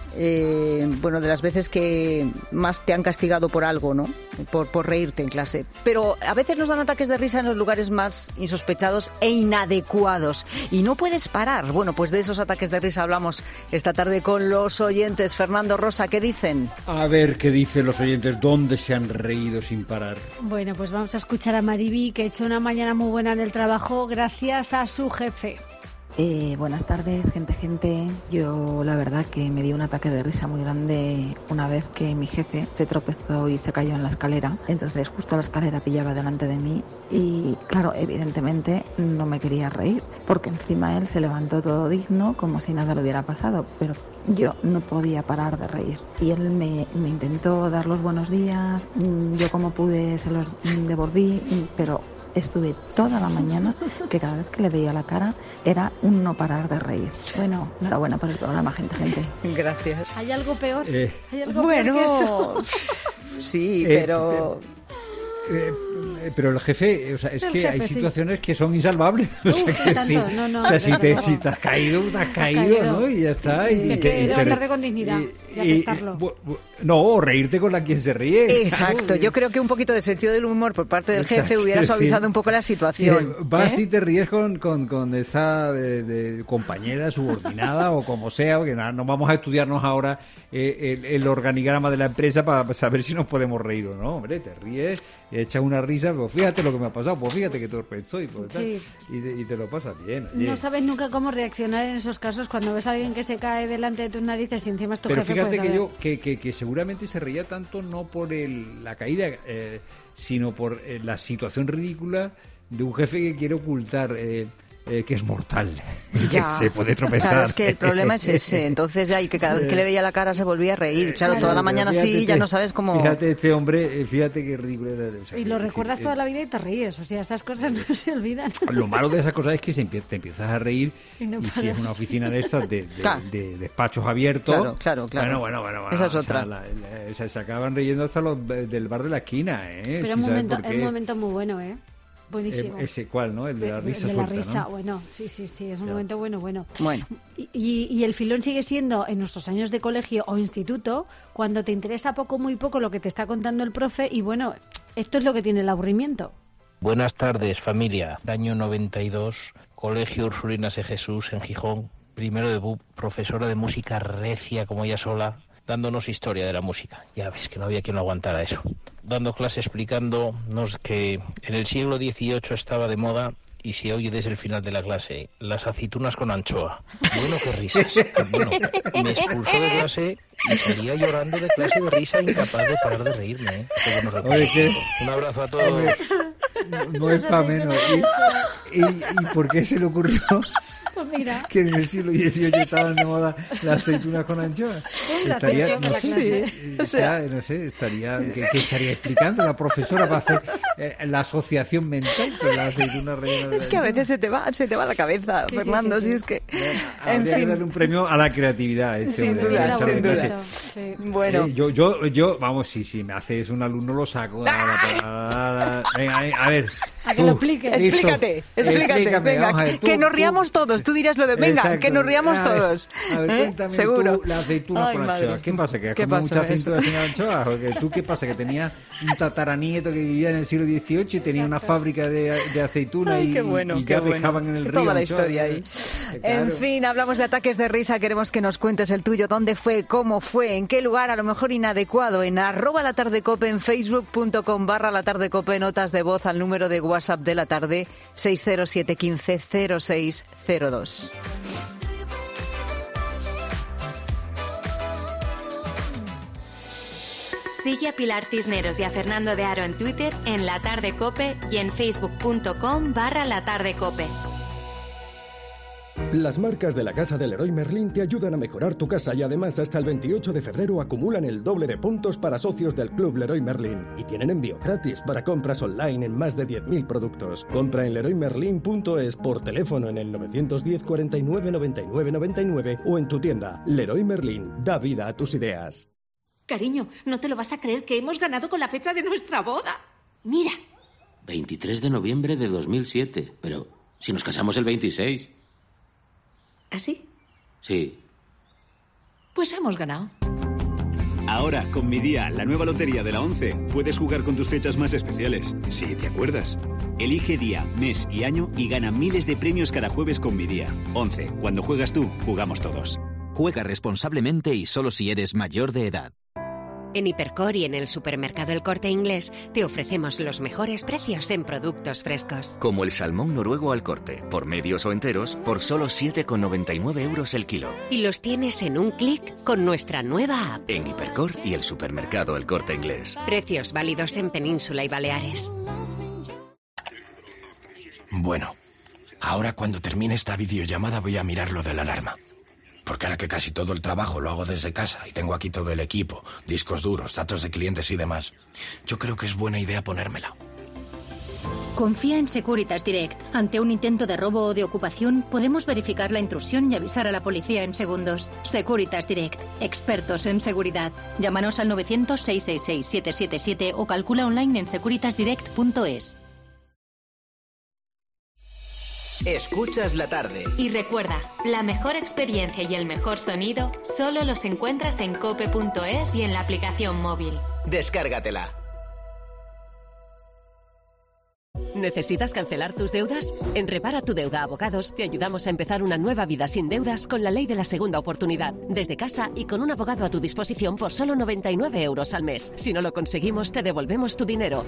de las veces que más te han castigado por algo, ¿no? Por reírte en clase. Pero a veces nos dan ataques de risa en los lugares más insospechados e inadecuados. Y no puedes parar. Bueno, pues de esos ataques de risa hablamos esta tarde con los oyentes. Fernando, Rosa, ¿qué dicen? A ver qué dicen los oyentes. ¿Dónde se han reído sin parar? Bueno, pues vamos a escuchar a Mariby, que ha hecho una mañana muy buena en el trabajo gracias a su jefe. Buenas tardes, gente. Yo la verdad que me dio un ataque de risa muy grande una vez que mi jefe se tropezó y se cayó en la escalera. Entonces justo la escalera pillaba delante de mí y claro, evidentemente no me quería reír porque encima él se levantó todo digno como si nada le hubiera pasado, pero yo no podía parar de reír. Y él me intentó dar los buenos días, yo como pude se los devolví, pero estuve toda la mañana que cada vez que le veía la cara era un no parar de reír. Bueno, enhorabuena por el programa, gente. Gracias. ¿Hay algo peor? ¿Hay algo bueno, peor que eso? Sí, pero... pero el jefe, o sea, es el que jefe, hay sí. situaciones que son insalvables. O sea, si te has caído, ¿no? Y ya está. Te levantarte con dignidad y aceptarlo. No, o reírte con la quien se ríe. Exacto, yo creo que un poquito de sentido del humor por parte del jefe hubiera suavizado un poco la situación. Vas y te ríes con esa de compañera subordinada o como sea, porque no vamos a estudiarnos ahora el organigrama de la empresa para saber si nos podemos reír o no. Hombre, te ríes, echas una risa, pues fíjate lo que me ha pasado, pues fíjate que torpe soy, pues, sí. y te lo pasas bien. Oye. No sabes nunca cómo reaccionar en esos casos cuando ves a alguien que se cae delante de tus narices y encima es tu Pero jefe. Fíjate pues, que yo que seguramente se reía tanto no por la caída, sino por la situación ridícula de un jefe que quiere ocultar que es mortal, que se puede tropezar. Claro, es que el problema es ese. Entonces ya, y que cada vez que le veía la cara se volvía a reír. Claro, toda la mañana sí, ya no sabes cómo... Fíjate este hombre, fíjate qué ridículo era. O sea, y lo recuerdas toda la vida y te ríes. O sea, esas cosas no se olvidan. Lo malo de esas cosas es que te empiezas a reír y si es una oficina de estas de despachos abiertos... Claro. Bueno. Esa es otra. Se acaban riendo hasta los del bar de la esquina, Pero es un momento muy bueno, Buenísimo. Ese cuál, ¿no? El de la risa suelta, ¿no? Risa, bueno, sí, es un momento bueno. Bueno. Y el filón sigue siendo en nuestros años de colegio o instituto, cuando te interesa muy poco lo que te está contando el profe y bueno, esto es lo que tiene el aburrimiento. Buenas tardes, familia. Año 92, Colegio Ursulinas de Jesús en Gijón, primero debut, profesora de música recia como ella sola, dándonos historia de la música. Ya ves que no había quien lo aguantara eso. Dando clase explicándonos que en el siglo XVIII estaba de moda y se oye desde el final de la clase, las aceitunas con anchoa. Bueno, qué risas. Bueno, me expulsó de clase y salía llorando de clase de risa, incapaz de parar de reírme. Un abrazo a todos. No es para menos. ¿Y por qué se le ocurrió? Pues mira. Que en el siglo XVIII estaban de moda las aceitunas con anchoas. Estaría, no sé, ¿qué estaría explicando la profesora para hacer la asociación mental con las aceitunas rellenas? Es que a veces se te va la cabeza, Fernando, si es que... Habría que darle un premio a la creatividad. Sin duda. Bueno. Yo, vamos, si me haces un alumno lo saco. Venga, a ver. A que lo expliques. Explícate. Venga, que nos riamos todos. Tú dirás lo de, venga, exacto, que nos riamos todos. A ver, cuéntame seguro. Tú la aceituna con anchoas. ¿Qué pasa? ¿Que has comido mucha aceituna sin anchoas? ¿Tú qué pasa? ¿Que tenía un tataranieto que vivía en el siglo XVIII y tenía una fábrica de aceituna y ya pescaban en el río? Toda la historia ahí. Claro. En fin, hablamos de ataques de risa. Queremos que nos cuentes el tuyo. ¿Dónde fue? ¿Cómo fue? ¿En qué lugar? A lo mejor inadecuado. En @latardecope, en facebook.com/latardecope, notas de voz al número de WhatsApp de la tarde 60715 0602. Sigue a Pilar Cisneros y a Fernando de Aro en Twitter, en La Tarde Cope y en facebook.com/latardecope. Las marcas de la Casa del Leroy Merlin te ayudan a mejorar tu casa y además hasta el 28 de febrero acumulan el doble de puntos para socios del Club Leroy Merlin y tienen envío gratis para compras online en más de 10.000 productos. Compra en leroymerlin.es, por teléfono en el 910 49 99 99 o en tu tienda. Leroy Merlin, da vida a tus ideas. Cariño, no te lo vas a creer que hemos ganado con la fecha de nuestra boda. Mira. 23 de noviembre de 2007. Pero si nos casamos el 26. ¿Ah, sí? Sí. Pues hemos ganado. Ahora, con Mi Día, la nueva lotería de la 11, puedes jugar con tus fechas más especiales, si te acuerdas. Elige día, mes y año y gana miles de premios cada jueves con Mi Día. 11. Cuando juegas tú, jugamos todos. Juega responsablemente y solo si eres mayor de edad. En Hipercor y en el supermercado El Corte Inglés te ofrecemos los mejores precios en productos frescos. Como el salmón noruego al corte, por medios o enteros, por solo 7,99 euros el kilo. Y los tienes en un clic con nuestra nueva app. En Hipercor y el supermercado El Corte Inglés. Precios válidos en Península y Baleares. Bueno, ahora cuando termine esta videollamada voy a mirar lo de la alarma. Porque ahora que casi todo el trabajo lo hago desde casa y tengo aquí todo el equipo, discos duros, datos de clientes y demás, yo creo que es buena idea ponérmela. Confía en Securitas Direct. Ante un intento de robo o de ocupación, podemos verificar la intrusión y avisar a la policía en segundos. Securitas Direct. Expertos en seguridad. Llámanos al 900-666-777 o calcula online en securitasdirect.es. Escuchas la tarde. Y recuerda, la mejor experiencia y el mejor sonido solo los encuentras en cope.es y en la aplicación móvil. Descárgatela. ¿Necesitas cancelar tus deudas? En Repara tu Deuda Abogados te ayudamos a empezar una nueva vida sin deudas con la ley de la segunda oportunidad, desde casa y con un abogado a tu disposición por solo 99 euros al mes. Si no lo conseguimos, te devolvemos tu dinero.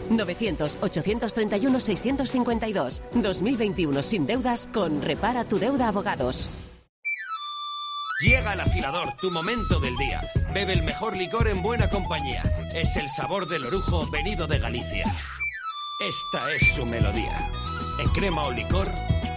900-831-652. 2021 sin deudas con Repara tu Deuda Abogados. Llega el afilador, tu momento del día. Bebe el mejor licor en buena compañía. Es el sabor del orujo venido de Galicia. Esta es su melodía. En crema o licor.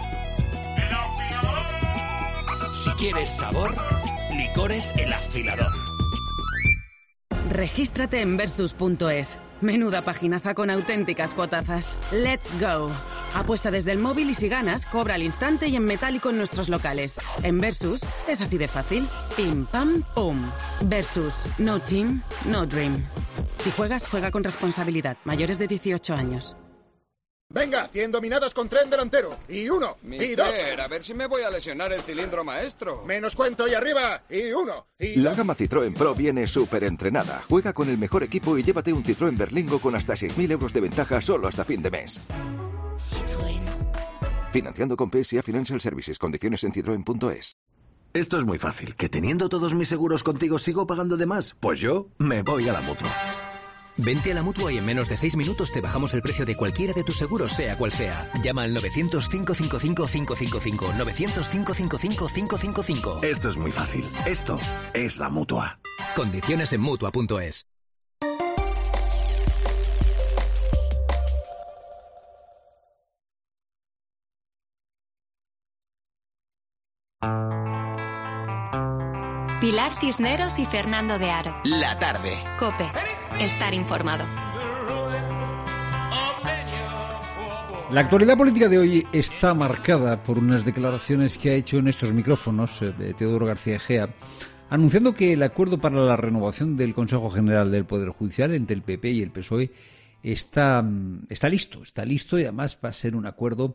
Si quieres sabor, licores El Afilador. Regístrate en Versus.es. Menuda paginaza con auténticas cuotazas. ¡Let's go! Apuesta desde el móvil y si ganas, cobra al instante y en metálico en nuestros locales. En Versus es así de fácil. Pim, pam, pum. Versus. No team, no dream. Si juegas, juega con responsabilidad. Mayores de 18 años. Venga, 100 dominadas con tren delantero. Y 1, y 2. A ver si me voy a lesionar el cilindro maestro. Menos cuento y arriba. Y 1, y 2. La gama Citroën Pro viene súper entrenada. Juega con el mejor equipo y llévate un Citroën Berlingo con hasta 6.000 euros de ventaja solo hasta fin de mes. Citroën. Financiando con PSA Financial Services. Condiciones en citroen.es. Esto es muy fácil. ¿Que teniendo todos mis seguros contigo sigo pagando de más? Pues yo me voy a la Mutua. Vente a la Mutua y en menos de 6 minutos te bajamos el precio de cualquiera de tus seguros, sea cual sea. Llama al 900-555-555. 900-555-555. Esto es muy fácil. Esto es la Mutua. Condiciones en Mutua.es. Pilar Cisneros y Fernando de Aro. La tarde. COPE. Estar informado. La actualidad política de hoy está marcada por unas declaraciones que ha hecho en estos micrófonos Teodoro García Egea, anunciando que el acuerdo para la renovación del Consejo General del Poder Judicial entre el PP y el PSOE está listo y además va a ser un acuerdo.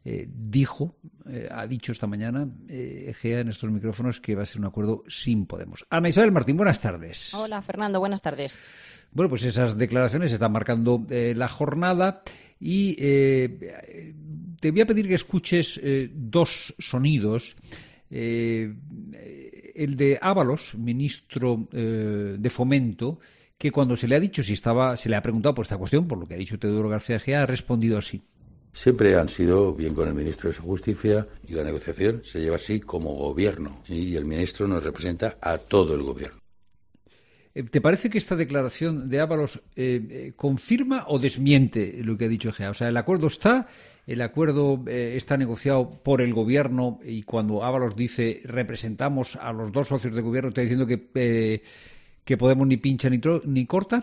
Ha dicho esta mañana Egea en estos micrófonos que va a ser un acuerdo sin Podemos. Ana Isabel Martín, buenas tardes. Hola, Fernando, buenas tardes. Bueno, pues esas declaraciones están marcando la jornada y te voy a pedir que escuches dos sonidos. El de Ábalos, ministro de Fomento, que cuando se le ha dicho se le ha preguntado por esta cuestión, por lo que ha dicho Teodoro García Egea, ha respondido así. Siempre han sido bien con el ministro de Justicia y la negociación se lleva así como gobierno y el ministro nos representa a todo el gobierno. ¿Te parece que esta declaración de Ábalos confirma o desmiente lo que ha dicho Egea? O sea, el acuerdo está negociado por el gobierno y cuando Ábalos dice representamos a los dos socios de gobierno, ¿está diciendo que Podemos ni pincha ni corta?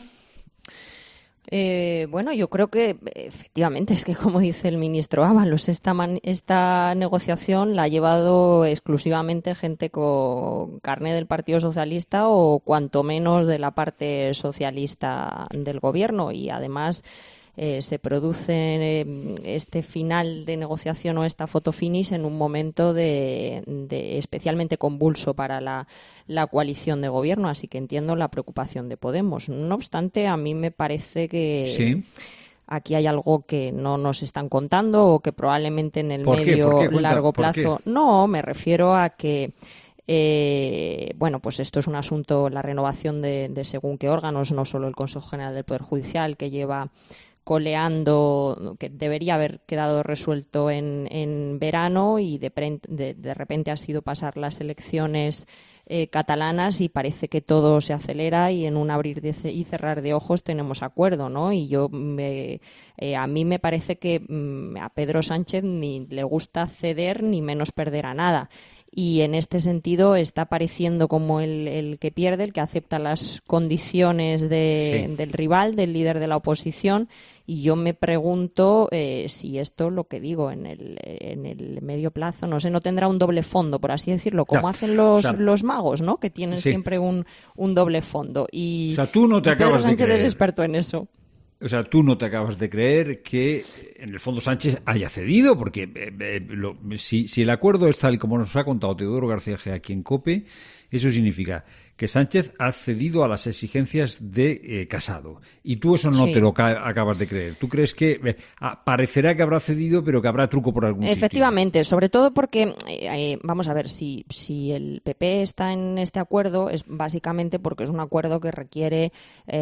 Bueno, yo creo que efectivamente es que, como dice el ministro Ábalos, esta negociación la ha llevado exclusivamente gente con carné del Partido Socialista o cuanto menos de la parte socialista del gobierno y además se produce este final de negociación o esta foto finish en un momento de especialmente convulso para la coalición de gobierno, así que entiendo la preocupación de Podemos. No obstante, a mí me parece que sí. Aquí hay algo que no nos están contando o que probablemente en el largo plazo... No, me refiero a que pues esto es un asunto, la renovación de según qué órganos, no solo el Consejo General del Poder Judicial, que lleva coleando, que debería haber quedado resuelto en verano y de repente ha sido pasar las elecciones catalanas y parece que todo se acelera y en un abrir y cerrar de ojos tenemos acuerdo, ¿no? Y a mí me parece que a Pedro Sánchez ni le gusta ceder ni menos perder a nada. Y en este sentido está pareciendo como el que pierde, el que acepta las condiciones del rival, del líder de la oposición. Y yo me pregunto si esto, lo que digo, en el medio plazo, no sé, no tendrá un doble fondo, por así decirlo, como hacen los magos, ¿no? Que tienen siempre un doble fondo. Y, tú no te Pedro acabas Sánchez de creer. es experto en eso. O sea, tú no te acabas de creer que en el fondo Sánchez haya cedido, porque si el acuerdo es tal como nos ha contado Teodoro García Gea aquí en COPE, eso significa que Sánchez ha cedido a las exigencias de Casado. Y tú eso no te lo acabas de creer. Tú crees que parecerá que habrá cedido, pero que habrá truco por algún sitio. Efectivamente, sobre todo porque, vamos a ver, si el PP está en este acuerdo es básicamente porque es un acuerdo que requiere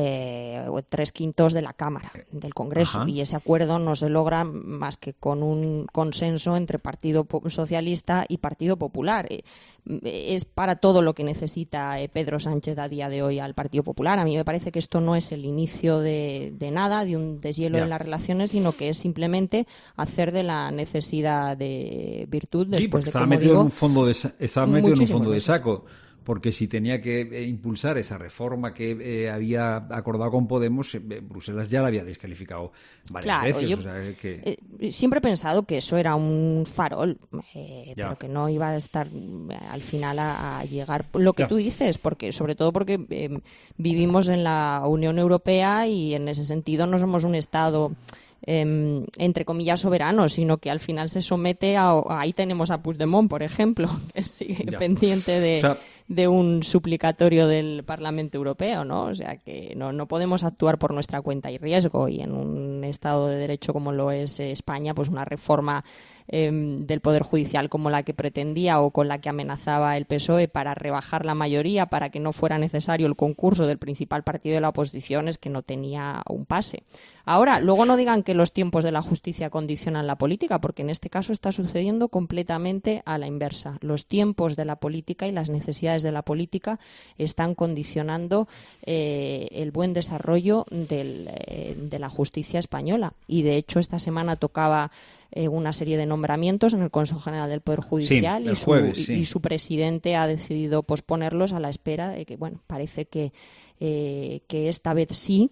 3/5 de la Cámara, del Congreso. Ajá. Y ese acuerdo no se logra más que con un consenso entre Partido Socialista y Partido Popular. Es para todo lo que necesita Pedro Sánchez a día de hoy al Partido Popular. A mí me parece que esto no es el inicio de nada, de un deshielo en las relaciones, sino que es simplemente hacer de la necesidad de virtud después de, estaba como metido digo, en un fondo de saco. Porque si tenía que impulsar esa reforma que había acordado con Podemos, Bruselas ya la había descalificado varias veces. Yo siempre he pensado que eso era un farol, pero que no iba a estar al final a llegar lo que tú dices, porque sobre todo porque vivimos en la Unión Europea y en ese sentido no somos un Estado entre comillas soberano, sino que al final se somete ahí tenemos a Puigdemont, por ejemplo, que sigue pendiente de un suplicatorio del Parlamento Europeo, ¿no? O sea que no podemos actuar por nuestra cuenta y riesgo, y en un Estado de Derecho como lo es España, pues una reforma del Poder Judicial como la que pretendía o con la que amenazaba el PSOE para rebajar la mayoría, para que no fuera necesario el concurso del principal partido de la oposición, es que no tenía un pase. Ahora, luego no digan que los tiempos de la justicia condicionan la política, porque en este caso está sucediendo completamente a la inversa. Los tiempos de la política y las necesidades de la política están condicionando el buen desarrollo de la justicia española. Y de hecho esta semana tocaba una serie de nombramientos en el Consejo General del Poder Judicial y su presidente ha decidido posponerlos a la espera de que, bueno, parece que esta vez sí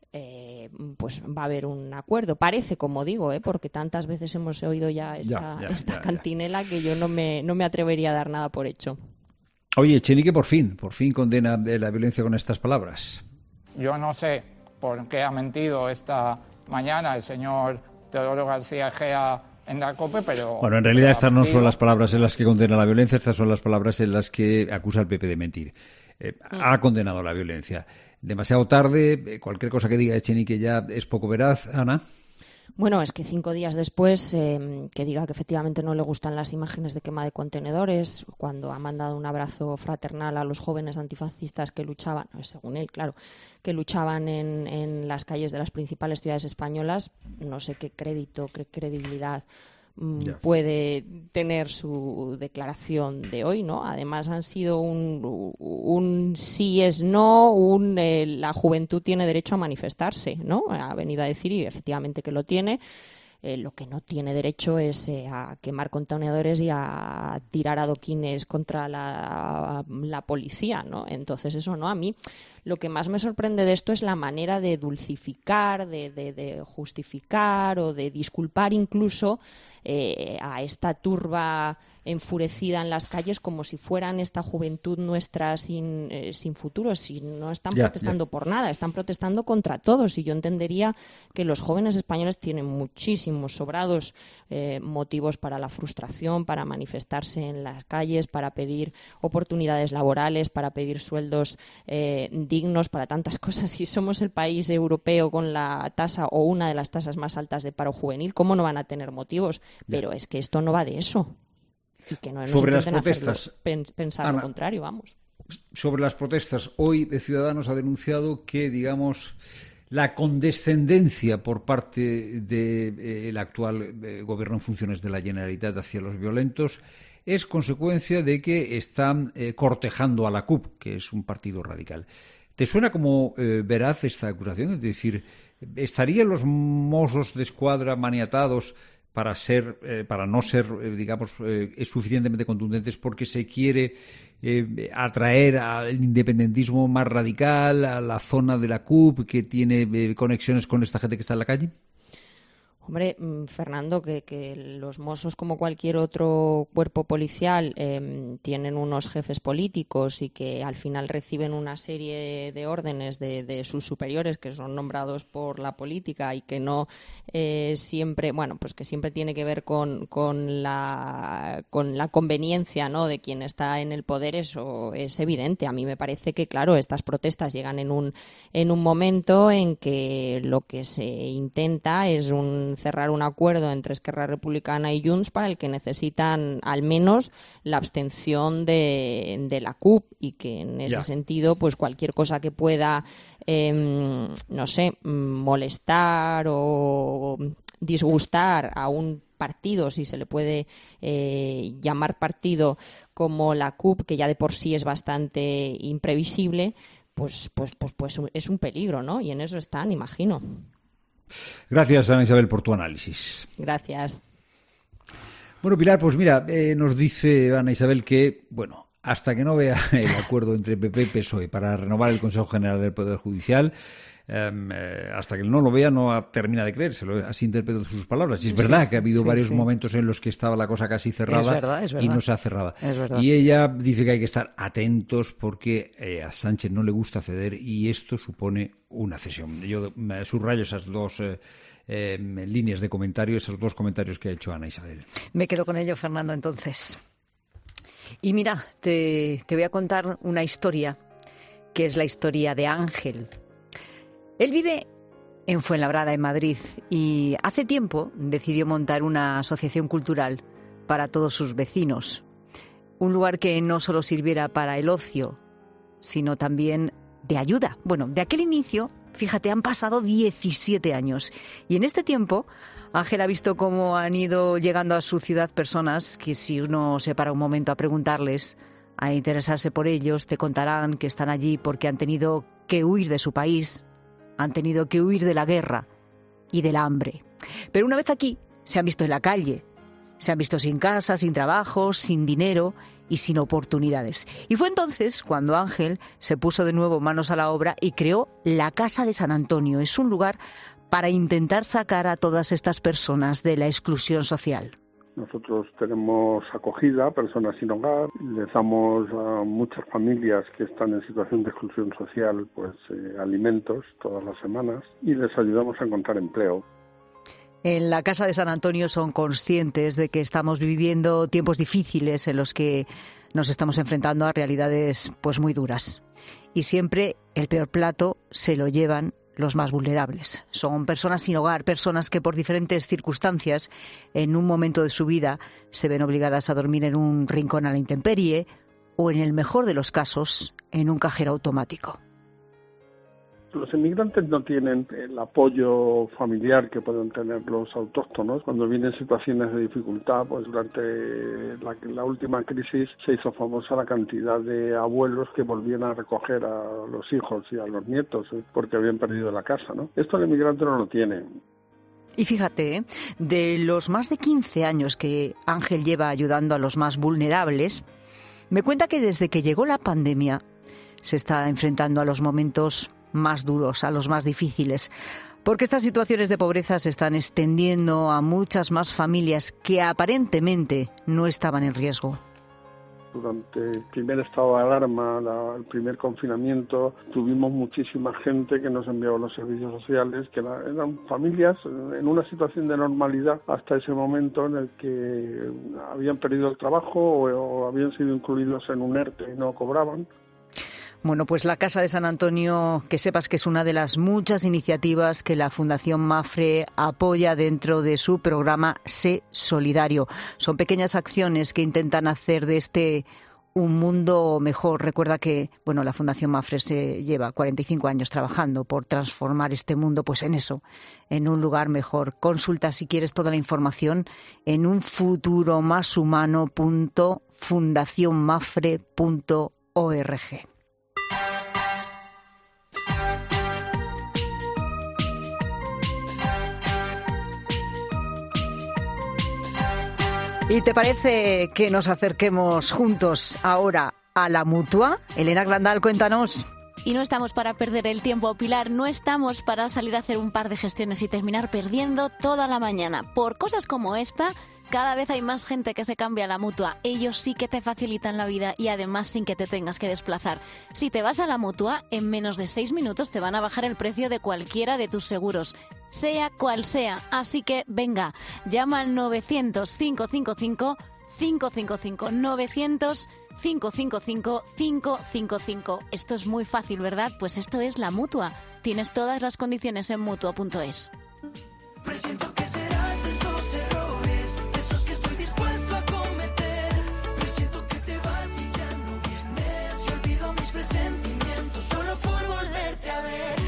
pues va a haber un acuerdo. Parece, como digo, porque tantas veces hemos oído ya esta cantinela que yo no me atrevería a dar nada por hecho. Oye, Echenique por fin condena la violencia con estas palabras. Yo no sé por qué ha mentido esta mañana el señor Teodoro García Gea en la COPE, pero... Bueno, en realidad estas no son las palabras en las que condena la violencia, estas son las palabras en las que acusa al PP de mentir. Ha condenado la violencia. Demasiado tarde, cualquier cosa que diga Echenique ya es poco veraz, Ana. Bueno, es que 5 días después que diga que efectivamente no le gustan las imágenes de quema de contenedores, cuando ha mandado un abrazo fraternal a los jóvenes antifascistas que luchaban, según él, claro, que luchaban en las calles de las principales ciudades españolas, no sé qué crédito, qué credibilidad puede tener su declaración de hoy, ¿no? Además han sido un sí es no, la juventud tiene derecho a manifestarse, ¿no? Ha venido a decir, y efectivamente que lo tiene. Lo que no tiene derecho es a quemar contenedores y a tirar adoquines contra la policía, ¿no? Entonces eso no, a mí lo que más me sorprende de esto es la manera de dulcificar, de justificar o de disculpar incluso a esta turba enfurecida en las calles como si fueran esta juventud nuestra sin futuro. Si no están protestando por nada, están protestando contra todos. Y yo entendería que los jóvenes españoles tienen muchísimos sobrados motivos para la frustración, para manifestarse en las calles, para pedir oportunidades laborales, para pedir sueldos dignos, para tantas cosas. Si somos el país europeo con la tasa o una de las tasas más altas de paro juvenil, ¿cómo no van a tener motivos? Pero es que esto no va de eso. Y que no sobre las protestas, pensar Ana, lo contrario, vamos. Sobre las protestas, hoy Ciudadanos ha denunciado que, digamos, la condescendencia por parte del actual gobierno en funciones de la Generalitat hacia los violentos es consecuencia de que están cortejando a la CUP, que es un partido radical. ¿Te suena como veraz esta acusación? Es decir, ¿estarían los Mossos de Escuadra maniatados para no ser, digamos, suficientemente contundentes porque se quiere atraer al independentismo más radical, a la zona de la CUP que tiene conexiones con esta gente que está en la calle? Hombre, Fernando, que los Mossos, como cualquier otro cuerpo policial, tienen unos jefes políticos y que al final reciben una serie de órdenes de sus superiores que son nombrados por la política y que no siempre, pues que siempre tiene que ver con la conveniencia, ¿no?, de quien está en el poder. Eso es evidente. A mí me parece que, claro, estas protestas llegan en un momento en que lo que se intenta es cerrar un acuerdo entre Esquerra Republicana y Junts para el que necesitan al menos la abstención de la CUP, y que en ese sentido pues cualquier cosa que pueda molestar o disgustar a un partido, si se le puede llamar partido, como la CUP, que ya de por sí es bastante imprevisible, pues es un peligro, ¿no? Y en eso están, imagino. Gracias, Ana Isabel, por tu análisis. Gracias. Bueno, Pilar, pues mira, nos dice Ana Isabel que, hasta que no vea el acuerdo entre PP y PSOE para renovar el Consejo General del Poder Judicial, hasta que no lo vea no termina de creérselo. Así interpreto sus palabras. Y es verdad que ha habido varios momentos en los que estaba la cosa casi cerrada y no se ha cerrado. Y ella dice que hay que estar atentos porque a Sánchez no le gusta ceder y esto supone una cesión. Yo subrayo esas dos líneas de comentario, esos dos comentarios que ha hecho Ana Isabel. Me quedo con ello, Fernando, entonces. Y mira, te voy a contar una historia, que es la historia de Ángel. Él vive en Fuenlabrada, en Madrid, y hace tiempo decidió montar una asociación cultural para todos sus vecinos. Un lugar que no solo sirviera para el ocio, sino también de ayuda. Bueno, de aquel inicio, fíjate, han pasado 17 años. Y en este tiempo, Ángel ha visto cómo han ido llegando a su ciudad personas que, si uno se para un momento a preguntarles, a interesarse por ellos, te contarán que están allí porque han tenido que huir de su país, han tenido que huir de la guerra y del hambre. Pero una vez aquí, se han visto en la calle, se han visto sin casa, sin trabajo, sin dinero y sin oportunidades. Y fue entonces cuando Ángel se puso de nuevo manos a la obra y creó la Casa de San Antonio. Es un lugar para intentar sacar a todas estas personas de la exclusión social. Nosotros tenemos acogida, personas sin hogar, les damos a muchas familias que están en situación de exclusión social alimentos todas las semanas y les ayudamos a encontrar empleo. En la Casa de San Antonio son conscientes de que estamos viviendo tiempos difíciles en los que nos estamos enfrentando a realidades muy duras. Y siempre el peor plato se lo llevan los más vulnerables. Son personas sin hogar, personas que por diferentes circunstancias, en un momento de su vida, se ven obligadas a dormir en un rincón a la intemperie o, en el mejor de los casos, en un cajero automático. Los inmigrantes no tienen el apoyo familiar que pueden tener los autóctonos. Cuando vienen situaciones de dificultad, durante la última crisis se hizo famosa la cantidad de abuelos que volvían a recoger a los hijos y a los nietos porque habían perdido la casa, ¿no? Esto el inmigrante no lo tiene. Y fíjate, de los más de 15 años que Ángel lleva ayudando a los más vulnerables, me cuenta que desde que llegó la pandemia se está enfrentando a los momentos más duros, a los más difíciles. Porque estas situaciones de pobreza se están extendiendo a muchas más familias que aparentemente no estaban en riesgo. Durante el primer estado de alarma, el primer confinamiento, tuvimos muchísima gente que nos enviaba los servicios sociales, que eran familias en una situación de normalidad hasta ese momento en el que habían perdido el trabajo o habían sido incluidos en un ERTE y no cobraban. Bueno, pues la Casa de San Antonio, que sepas que es una de las muchas iniciativas que la Fundación Mapfre apoya dentro de su programa Sé Solidario. Son pequeñas acciones que intentan hacer de este un mundo mejor. Recuerda que, bueno, la Fundación Mapfre se lleva 45 años trabajando por transformar este mundo, pues en eso, en un lugar mejor. Consulta, si quieres, toda la información en unfuturomashumano.fundacionmapfre.org. ¿Y te parece que nos acerquemos juntos ahora a la Mutua? Elena Grandal, cuéntanos. Y no estamos para perder el tiempo, Pilar, no estamos para salir a hacer un par de gestiones y terminar perdiendo toda la mañana. Por cosas como esta, cada vez hay más gente que se cambia a la Mutua. Ellos sí que te facilitan la vida y además sin que te tengas que desplazar. Si te vas a la Mutua, en menos de 6 minutos te van a bajar el precio de cualquiera de tus seguros, sea cual sea. Así que venga, llama al 900-555-555. 900-555-555. Esto es muy fácil, ¿verdad? Pues esto es la Mutua. Tienes todas las condiciones en Mutua.es. Presiento que serás de esos errores, esos que estoy dispuesto a cometer. Presiento que te vas y ya no vienes. Yo olvido mis presentimientos solo por volverte a ver.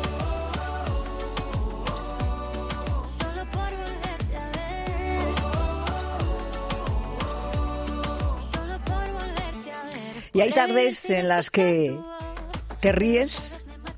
Solo por volverte a ver. Solo por volverte a ver. Y hay tardes en las que te ríes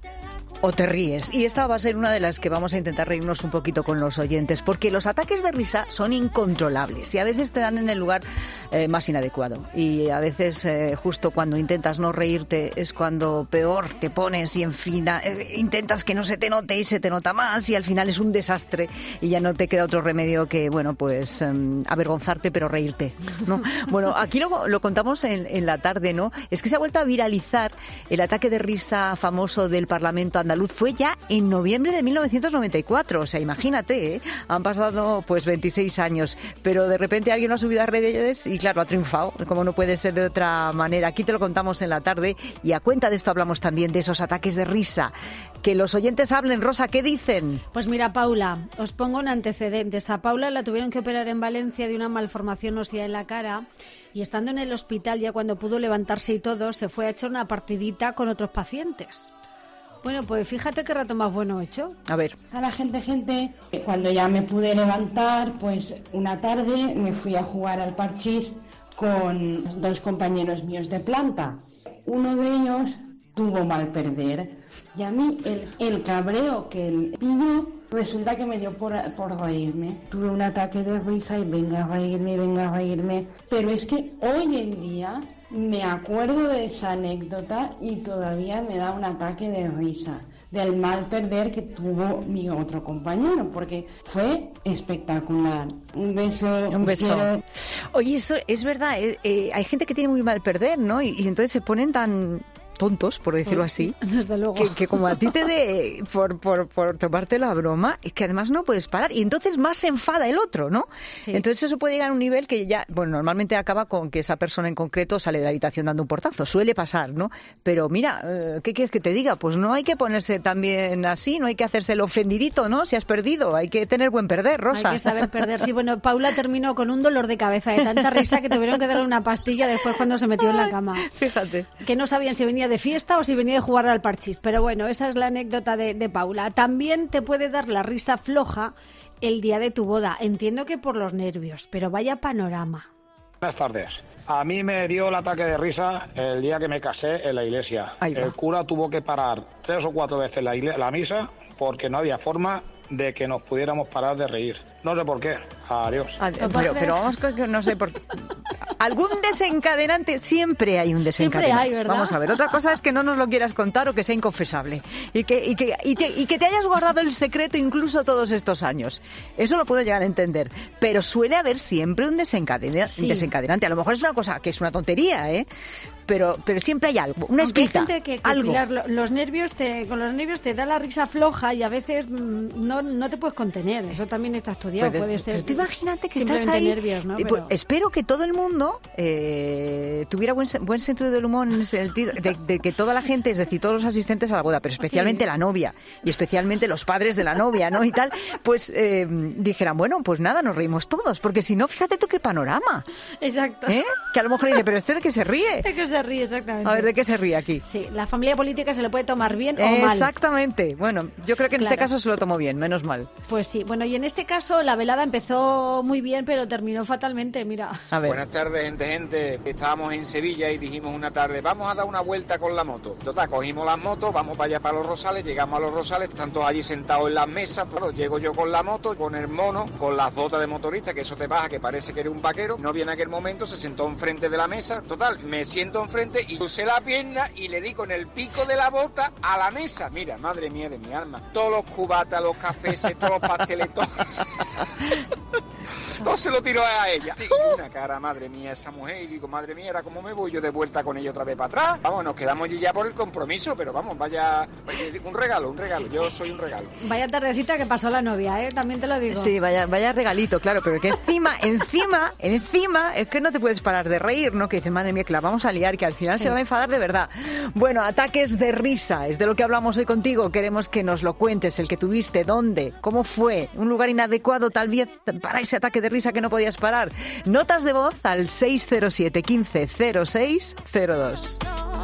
o te ríes. Y esta va a ser una de las que vamos a intentar reírnos un poquito con los oyentes, porque los ataques de risa son incontrolables y a veces te dan en el lugar más inadecuado. Y a veces justo cuando intentas no reírte es cuando peor te pones y en fin intentas que no se te note y se te nota más y al final es un desastre y ya no te queda otro remedio que, bueno, pues avergonzarte pero reírte, ¿no? Bueno, aquí lo contamos en la tarde, ¿no? Es que se ha vuelto a viralizar el ataque de risa famoso del Parlamento andaluz. Fue ya en noviembre de 1994, o sea, imagínate, han pasado pues 26 años, pero de repente alguien lo ha subido a redes y claro, ha triunfado, como no puede ser de otra manera. Aquí te lo contamos en la tarde y a cuenta de esto hablamos también de esos ataques de risa. Que los oyentes hablen. Rosa, ¿qué dicen? Pues mira, Paula, os pongo en antecedentes. A Paula la tuvieron que operar en Valencia de una malformación ósea en la cara y estando en el hospital, ya cuando pudo levantarse y todo, se fue a echar una partidita con otros pacientes. Bueno, pues fíjate qué rato más bueno he hecho. A ver. A la gente, cuando ya me pude levantar, pues una tarde me fui a jugar al parchís con 2 compañeros míos de planta. Uno de ellos tuvo mal perder y a mí el cabreo que él pilló, resulta que me dio por reírme. Tuve un ataque de risa y venga a reírme. Pero es que hoy en día me acuerdo de esa anécdota y todavía me da un ataque de risa del mal perder que tuvo mi otro compañero, porque fue espectacular. Un beso. Un beso. Oye, eso es verdad, hay gente que tiene muy mal perder, ¿no? Y entonces se ponen tan tontos, por decirlo así, desde luego, que como a ti te dé por tomarte la broma, es que además no puedes parar y entonces más se enfada el otro, ¿no? Sí. Entonces eso puede llegar a un nivel que ya, bueno, normalmente acaba con que esa persona en concreto sale de la habitación dando un portazo, suele pasar, ¿no? Pero mira, ¿qué quieres que te diga? Pues no hay que ponerse también así, no hay que hacerse el ofendidito, ¿no? Si has perdido, hay que tener buen perder, Rosa. Hay que saber perder, sí. Bueno, Paula terminó con un dolor de cabeza de tanta risa que tuvieron que darle una pastilla después cuando se metió en la cama. Fíjate. Que no sabían si venía de fiesta o si venía de jugar al parchís, pero bueno, esa es la anécdota de Paula. También te puede dar la risa floja el día de tu boda, entiendo que por los nervios, pero vaya panorama. Buenas tardes. A mí me dio el ataque de risa el día que me casé en la iglesia. El cura tuvo que parar 3 o 4 veces la misa porque no había forma de que nos pudiéramos parar de reír. No sé por qué. Adiós. Pero vamos, no sé por qué. algún desencadenante, siempre hay un desencadenante. Siempre hay, ¿verdad? Vamos a ver, otra cosa es que no nos lo quieras contar o que sea inconfesable. Y que te hayas guardado el secreto incluso todos estos años. Eso lo puedo llegar a entender. Pero suele haber siempre un desencadenante. A lo mejor es una cosa que es una tontería, ¿eh? Pero siempre hay algo, una espita, hay gente que algo. Pilar, con los nervios te da la risa floja y a veces no te puedes contener. Eso también está estudiado, puede ser. Pero tú imagínate que estás ahí. Nervios, ¿no? Pero espero que todo el mundo tuviera buen sentido del humor en el sentido de que toda la gente, es decir, todos los asistentes a la boda, pero especialmente la novia y especialmente los padres de la novia, ¿no? Y tal, pues dijeran, bueno, pues nada, nos reímos todos, porque si no, fíjate tú qué panorama. Exacto. Que a lo mejor dice, pero ¿de qué se ríe? ¿De qué se ríe, exactamente? A ver, ¿de qué se ríe aquí? Sí, la familia política se le puede tomar bien o mal. Exactamente. Bueno, yo creo que en este caso se lo tomó bien, menos mal. Pues sí. Bueno, y en este caso la velada empezó muy bien, pero terminó fatalmente, mira. A ver. Buenas tardes, gente. Estábamos en Sevilla y dijimos una tarde, vamos a dar una vuelta con la moto. Total, cogimos las motos, vamos para allá para Los Rosales, llegamos a Los Rosales, están todos allí sentados en las mesas. Claro, llego yo con la moto, con el mono, con las botas de motorista, que eso te baja, que parece que eres un vaquero. No viene en aquel momento, se sentó enfrente de la mesa. Total, me siento enfrente y crucé la pierna y le di con el pico de la bota a la mesa. Mira, madre mía de mi alma. Todos los cubatas, los cafés, todos los pasteles, todos. Todo se lo tiró a ella. Y una cara, madre mía, esa mujer. Y digo, madre mía, ¿cómo me voy yo de vuelta con ella otra vez para atrás? Vamos, nos quedamos allí ya por el compromiso, pero vamos, vaya un regalo. Yo soy un regalo. Vaya tardecita que pasó la novia, ¿eh? También te lo digo. Sí, vaya regalito, claro, pero que encima, es que no te puedes parar de reír, ¿no? Que dices, madre mía, que la vamos a liar, que al final se va a enfadar de verdad. Bueno, ataques de risa, es de lo que hablamos hoy contigo. Queremos que nos lo cuentes, el que tuviste, dónde, cómo fue, un lugar inadecuado tal vez para ese ataque de risa que no podías parar. Notas de voz al 607 15 06 02.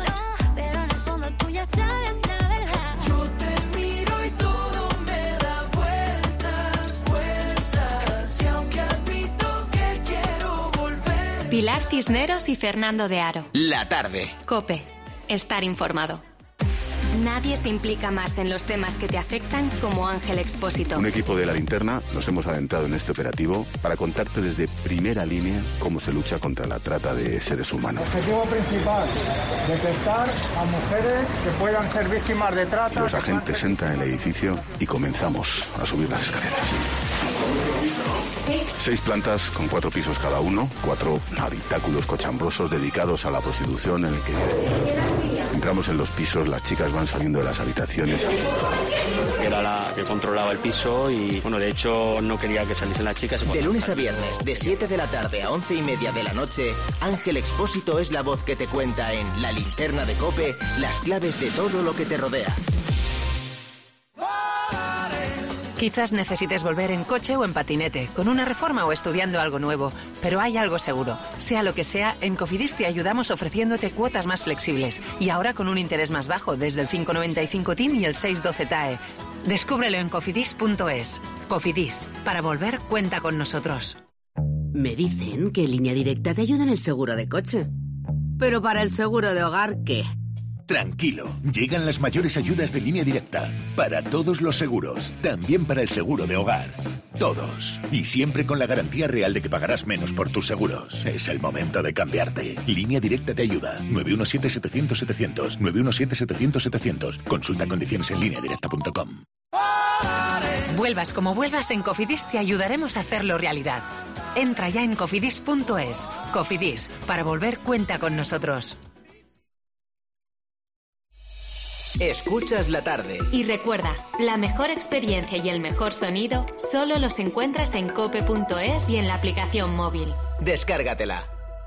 Pilar Cisneros y Fernando de Aro. La tarde. COPE. Estar informado. Nadie se implica más en los temas que te afectan como Ángel Expósito. Un equipo de La Linterna nos hemos adentrado en este operativo para contarte desde primera línea cómo se lucha contra la trata de seres humanos. Objetivo principal, detectar a mujeres que puedan ser víctimas de trata. Los agentes entran en el edificio y comenzamos a subir las escaleras. 6 plantas con 4 pisos cada uno, 4 habitáculos cochambrosos dedicados a la prostitución en el que entramos en los pisos, las chicas van saliendo de las habitaciones. Era la que controlaba el piso y, bueno, de hecho no quería que saliesen las chicas. De lunes a viernes, de 7 de la tarde a 11:30 de la noche, Ángel Expósito es la voz que te cuenta en La Linterna de COPE las claves de todo lo que te rodea. Quizás necesites volver en coche o en patinete, con una reforma o estudiando algo nuevo, pero hay algo seguro. Sea lo que sea, en Cofidis te ayudamos ofreciéndote cuotas más flexibles y ahora con un interés más bajo desde el 5,95 TIM y el 6,12 TAE. Descúbrelo en cofidis.es. Cofidis, para volver cuenta con nosotros. Me dicen que Línea Directa te ayuda en el seguro de coche. Pero para el seguro de hogar, ¿qué? Tranquilo, llegan las mayores ayudas de Línea Directa. Para todos los seguros, también para el seguro de hogar. Todos. Y siempre con la garantía real de que pagarás menos por tus seguros. Es el momento de cambiarte. Línea Directa te ayuda. 917-700-700. 917-700-700. Consulta condiciones en lineadirecta.com. Vuelvas como vuelvas, en Cofidis te ayudaremos a hacerlo realidad. Entra ya en cofidis.es. Cofidis, para volver cuenta con nosotros. Escuchas la tarde. Y recuerda, la mejor experiencia y el mejor sonido solo los encuentras en cope.es y en la aplicación móvil. Descárgatela.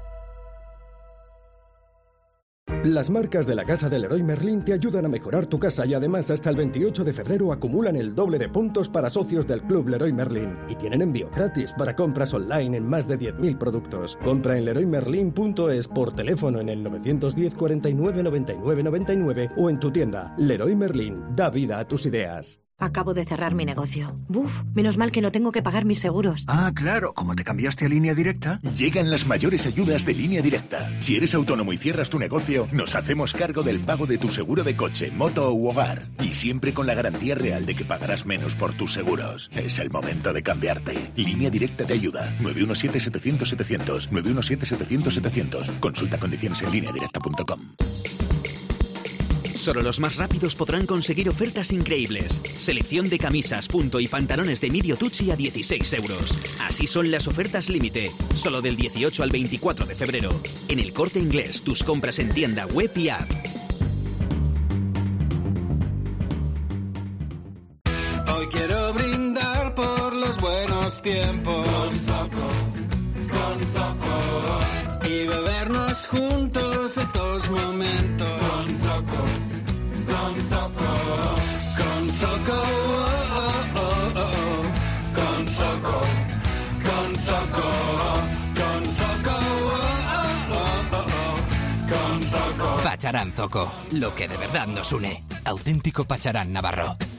Las marcas de la casa de Leroy Merlin te ayudan a mejorar tu casa y además hasta el 28 de febrero acumulan el doble de puntos para socios del Club Leroy Merlin y tienen envío gratis para compras online en más de 10.000 productos. Compra en leroymerlin.es por teléfono en el 910 49 99 99 o en tu tienda. Leroy Merlin, da vida a tus ideas. Acabo de cerrar mi negocio. Buf, menos mal que no tengo que pagar mis seguros. Ah, claro, como te cambiaste a Línea Directa. Llegan las mayores ayudas de Línea Directa. Si eres autónomo y cierras tu negocio, nos hacemos cargo del pago de tu seguro de coche, moto u hogar. Y siempre con la garantía real de que pagarás menos por tus seguros. Es el momento de cambiarte. Línea Directa te ayuda. 917-700-700. 917-700-700. Consulta condiciones en lineadirecta.com. Solo los más rápidos podrán conseguir ofertas increíbles. Selección de camisas, punto y pantalones de Midio Tucci a 16 euros. Así son las ofertas límite. Solo del 18 al 24 de febrero. En El Corte Inglés, tus compras en tienda, web y app. Hoy quiero brindar por los buenos tiempos. Con Zoco. Y bebernos juntos estos momentos. Con Zoco, oh, oh, oh, oh. Con Zoco, con Zoco, con Zoco, oh, oh, oh, oh. Con Zoco. Pacharán Zoco, lo que de verdad nos une. Auténtico Pacharán Navarro.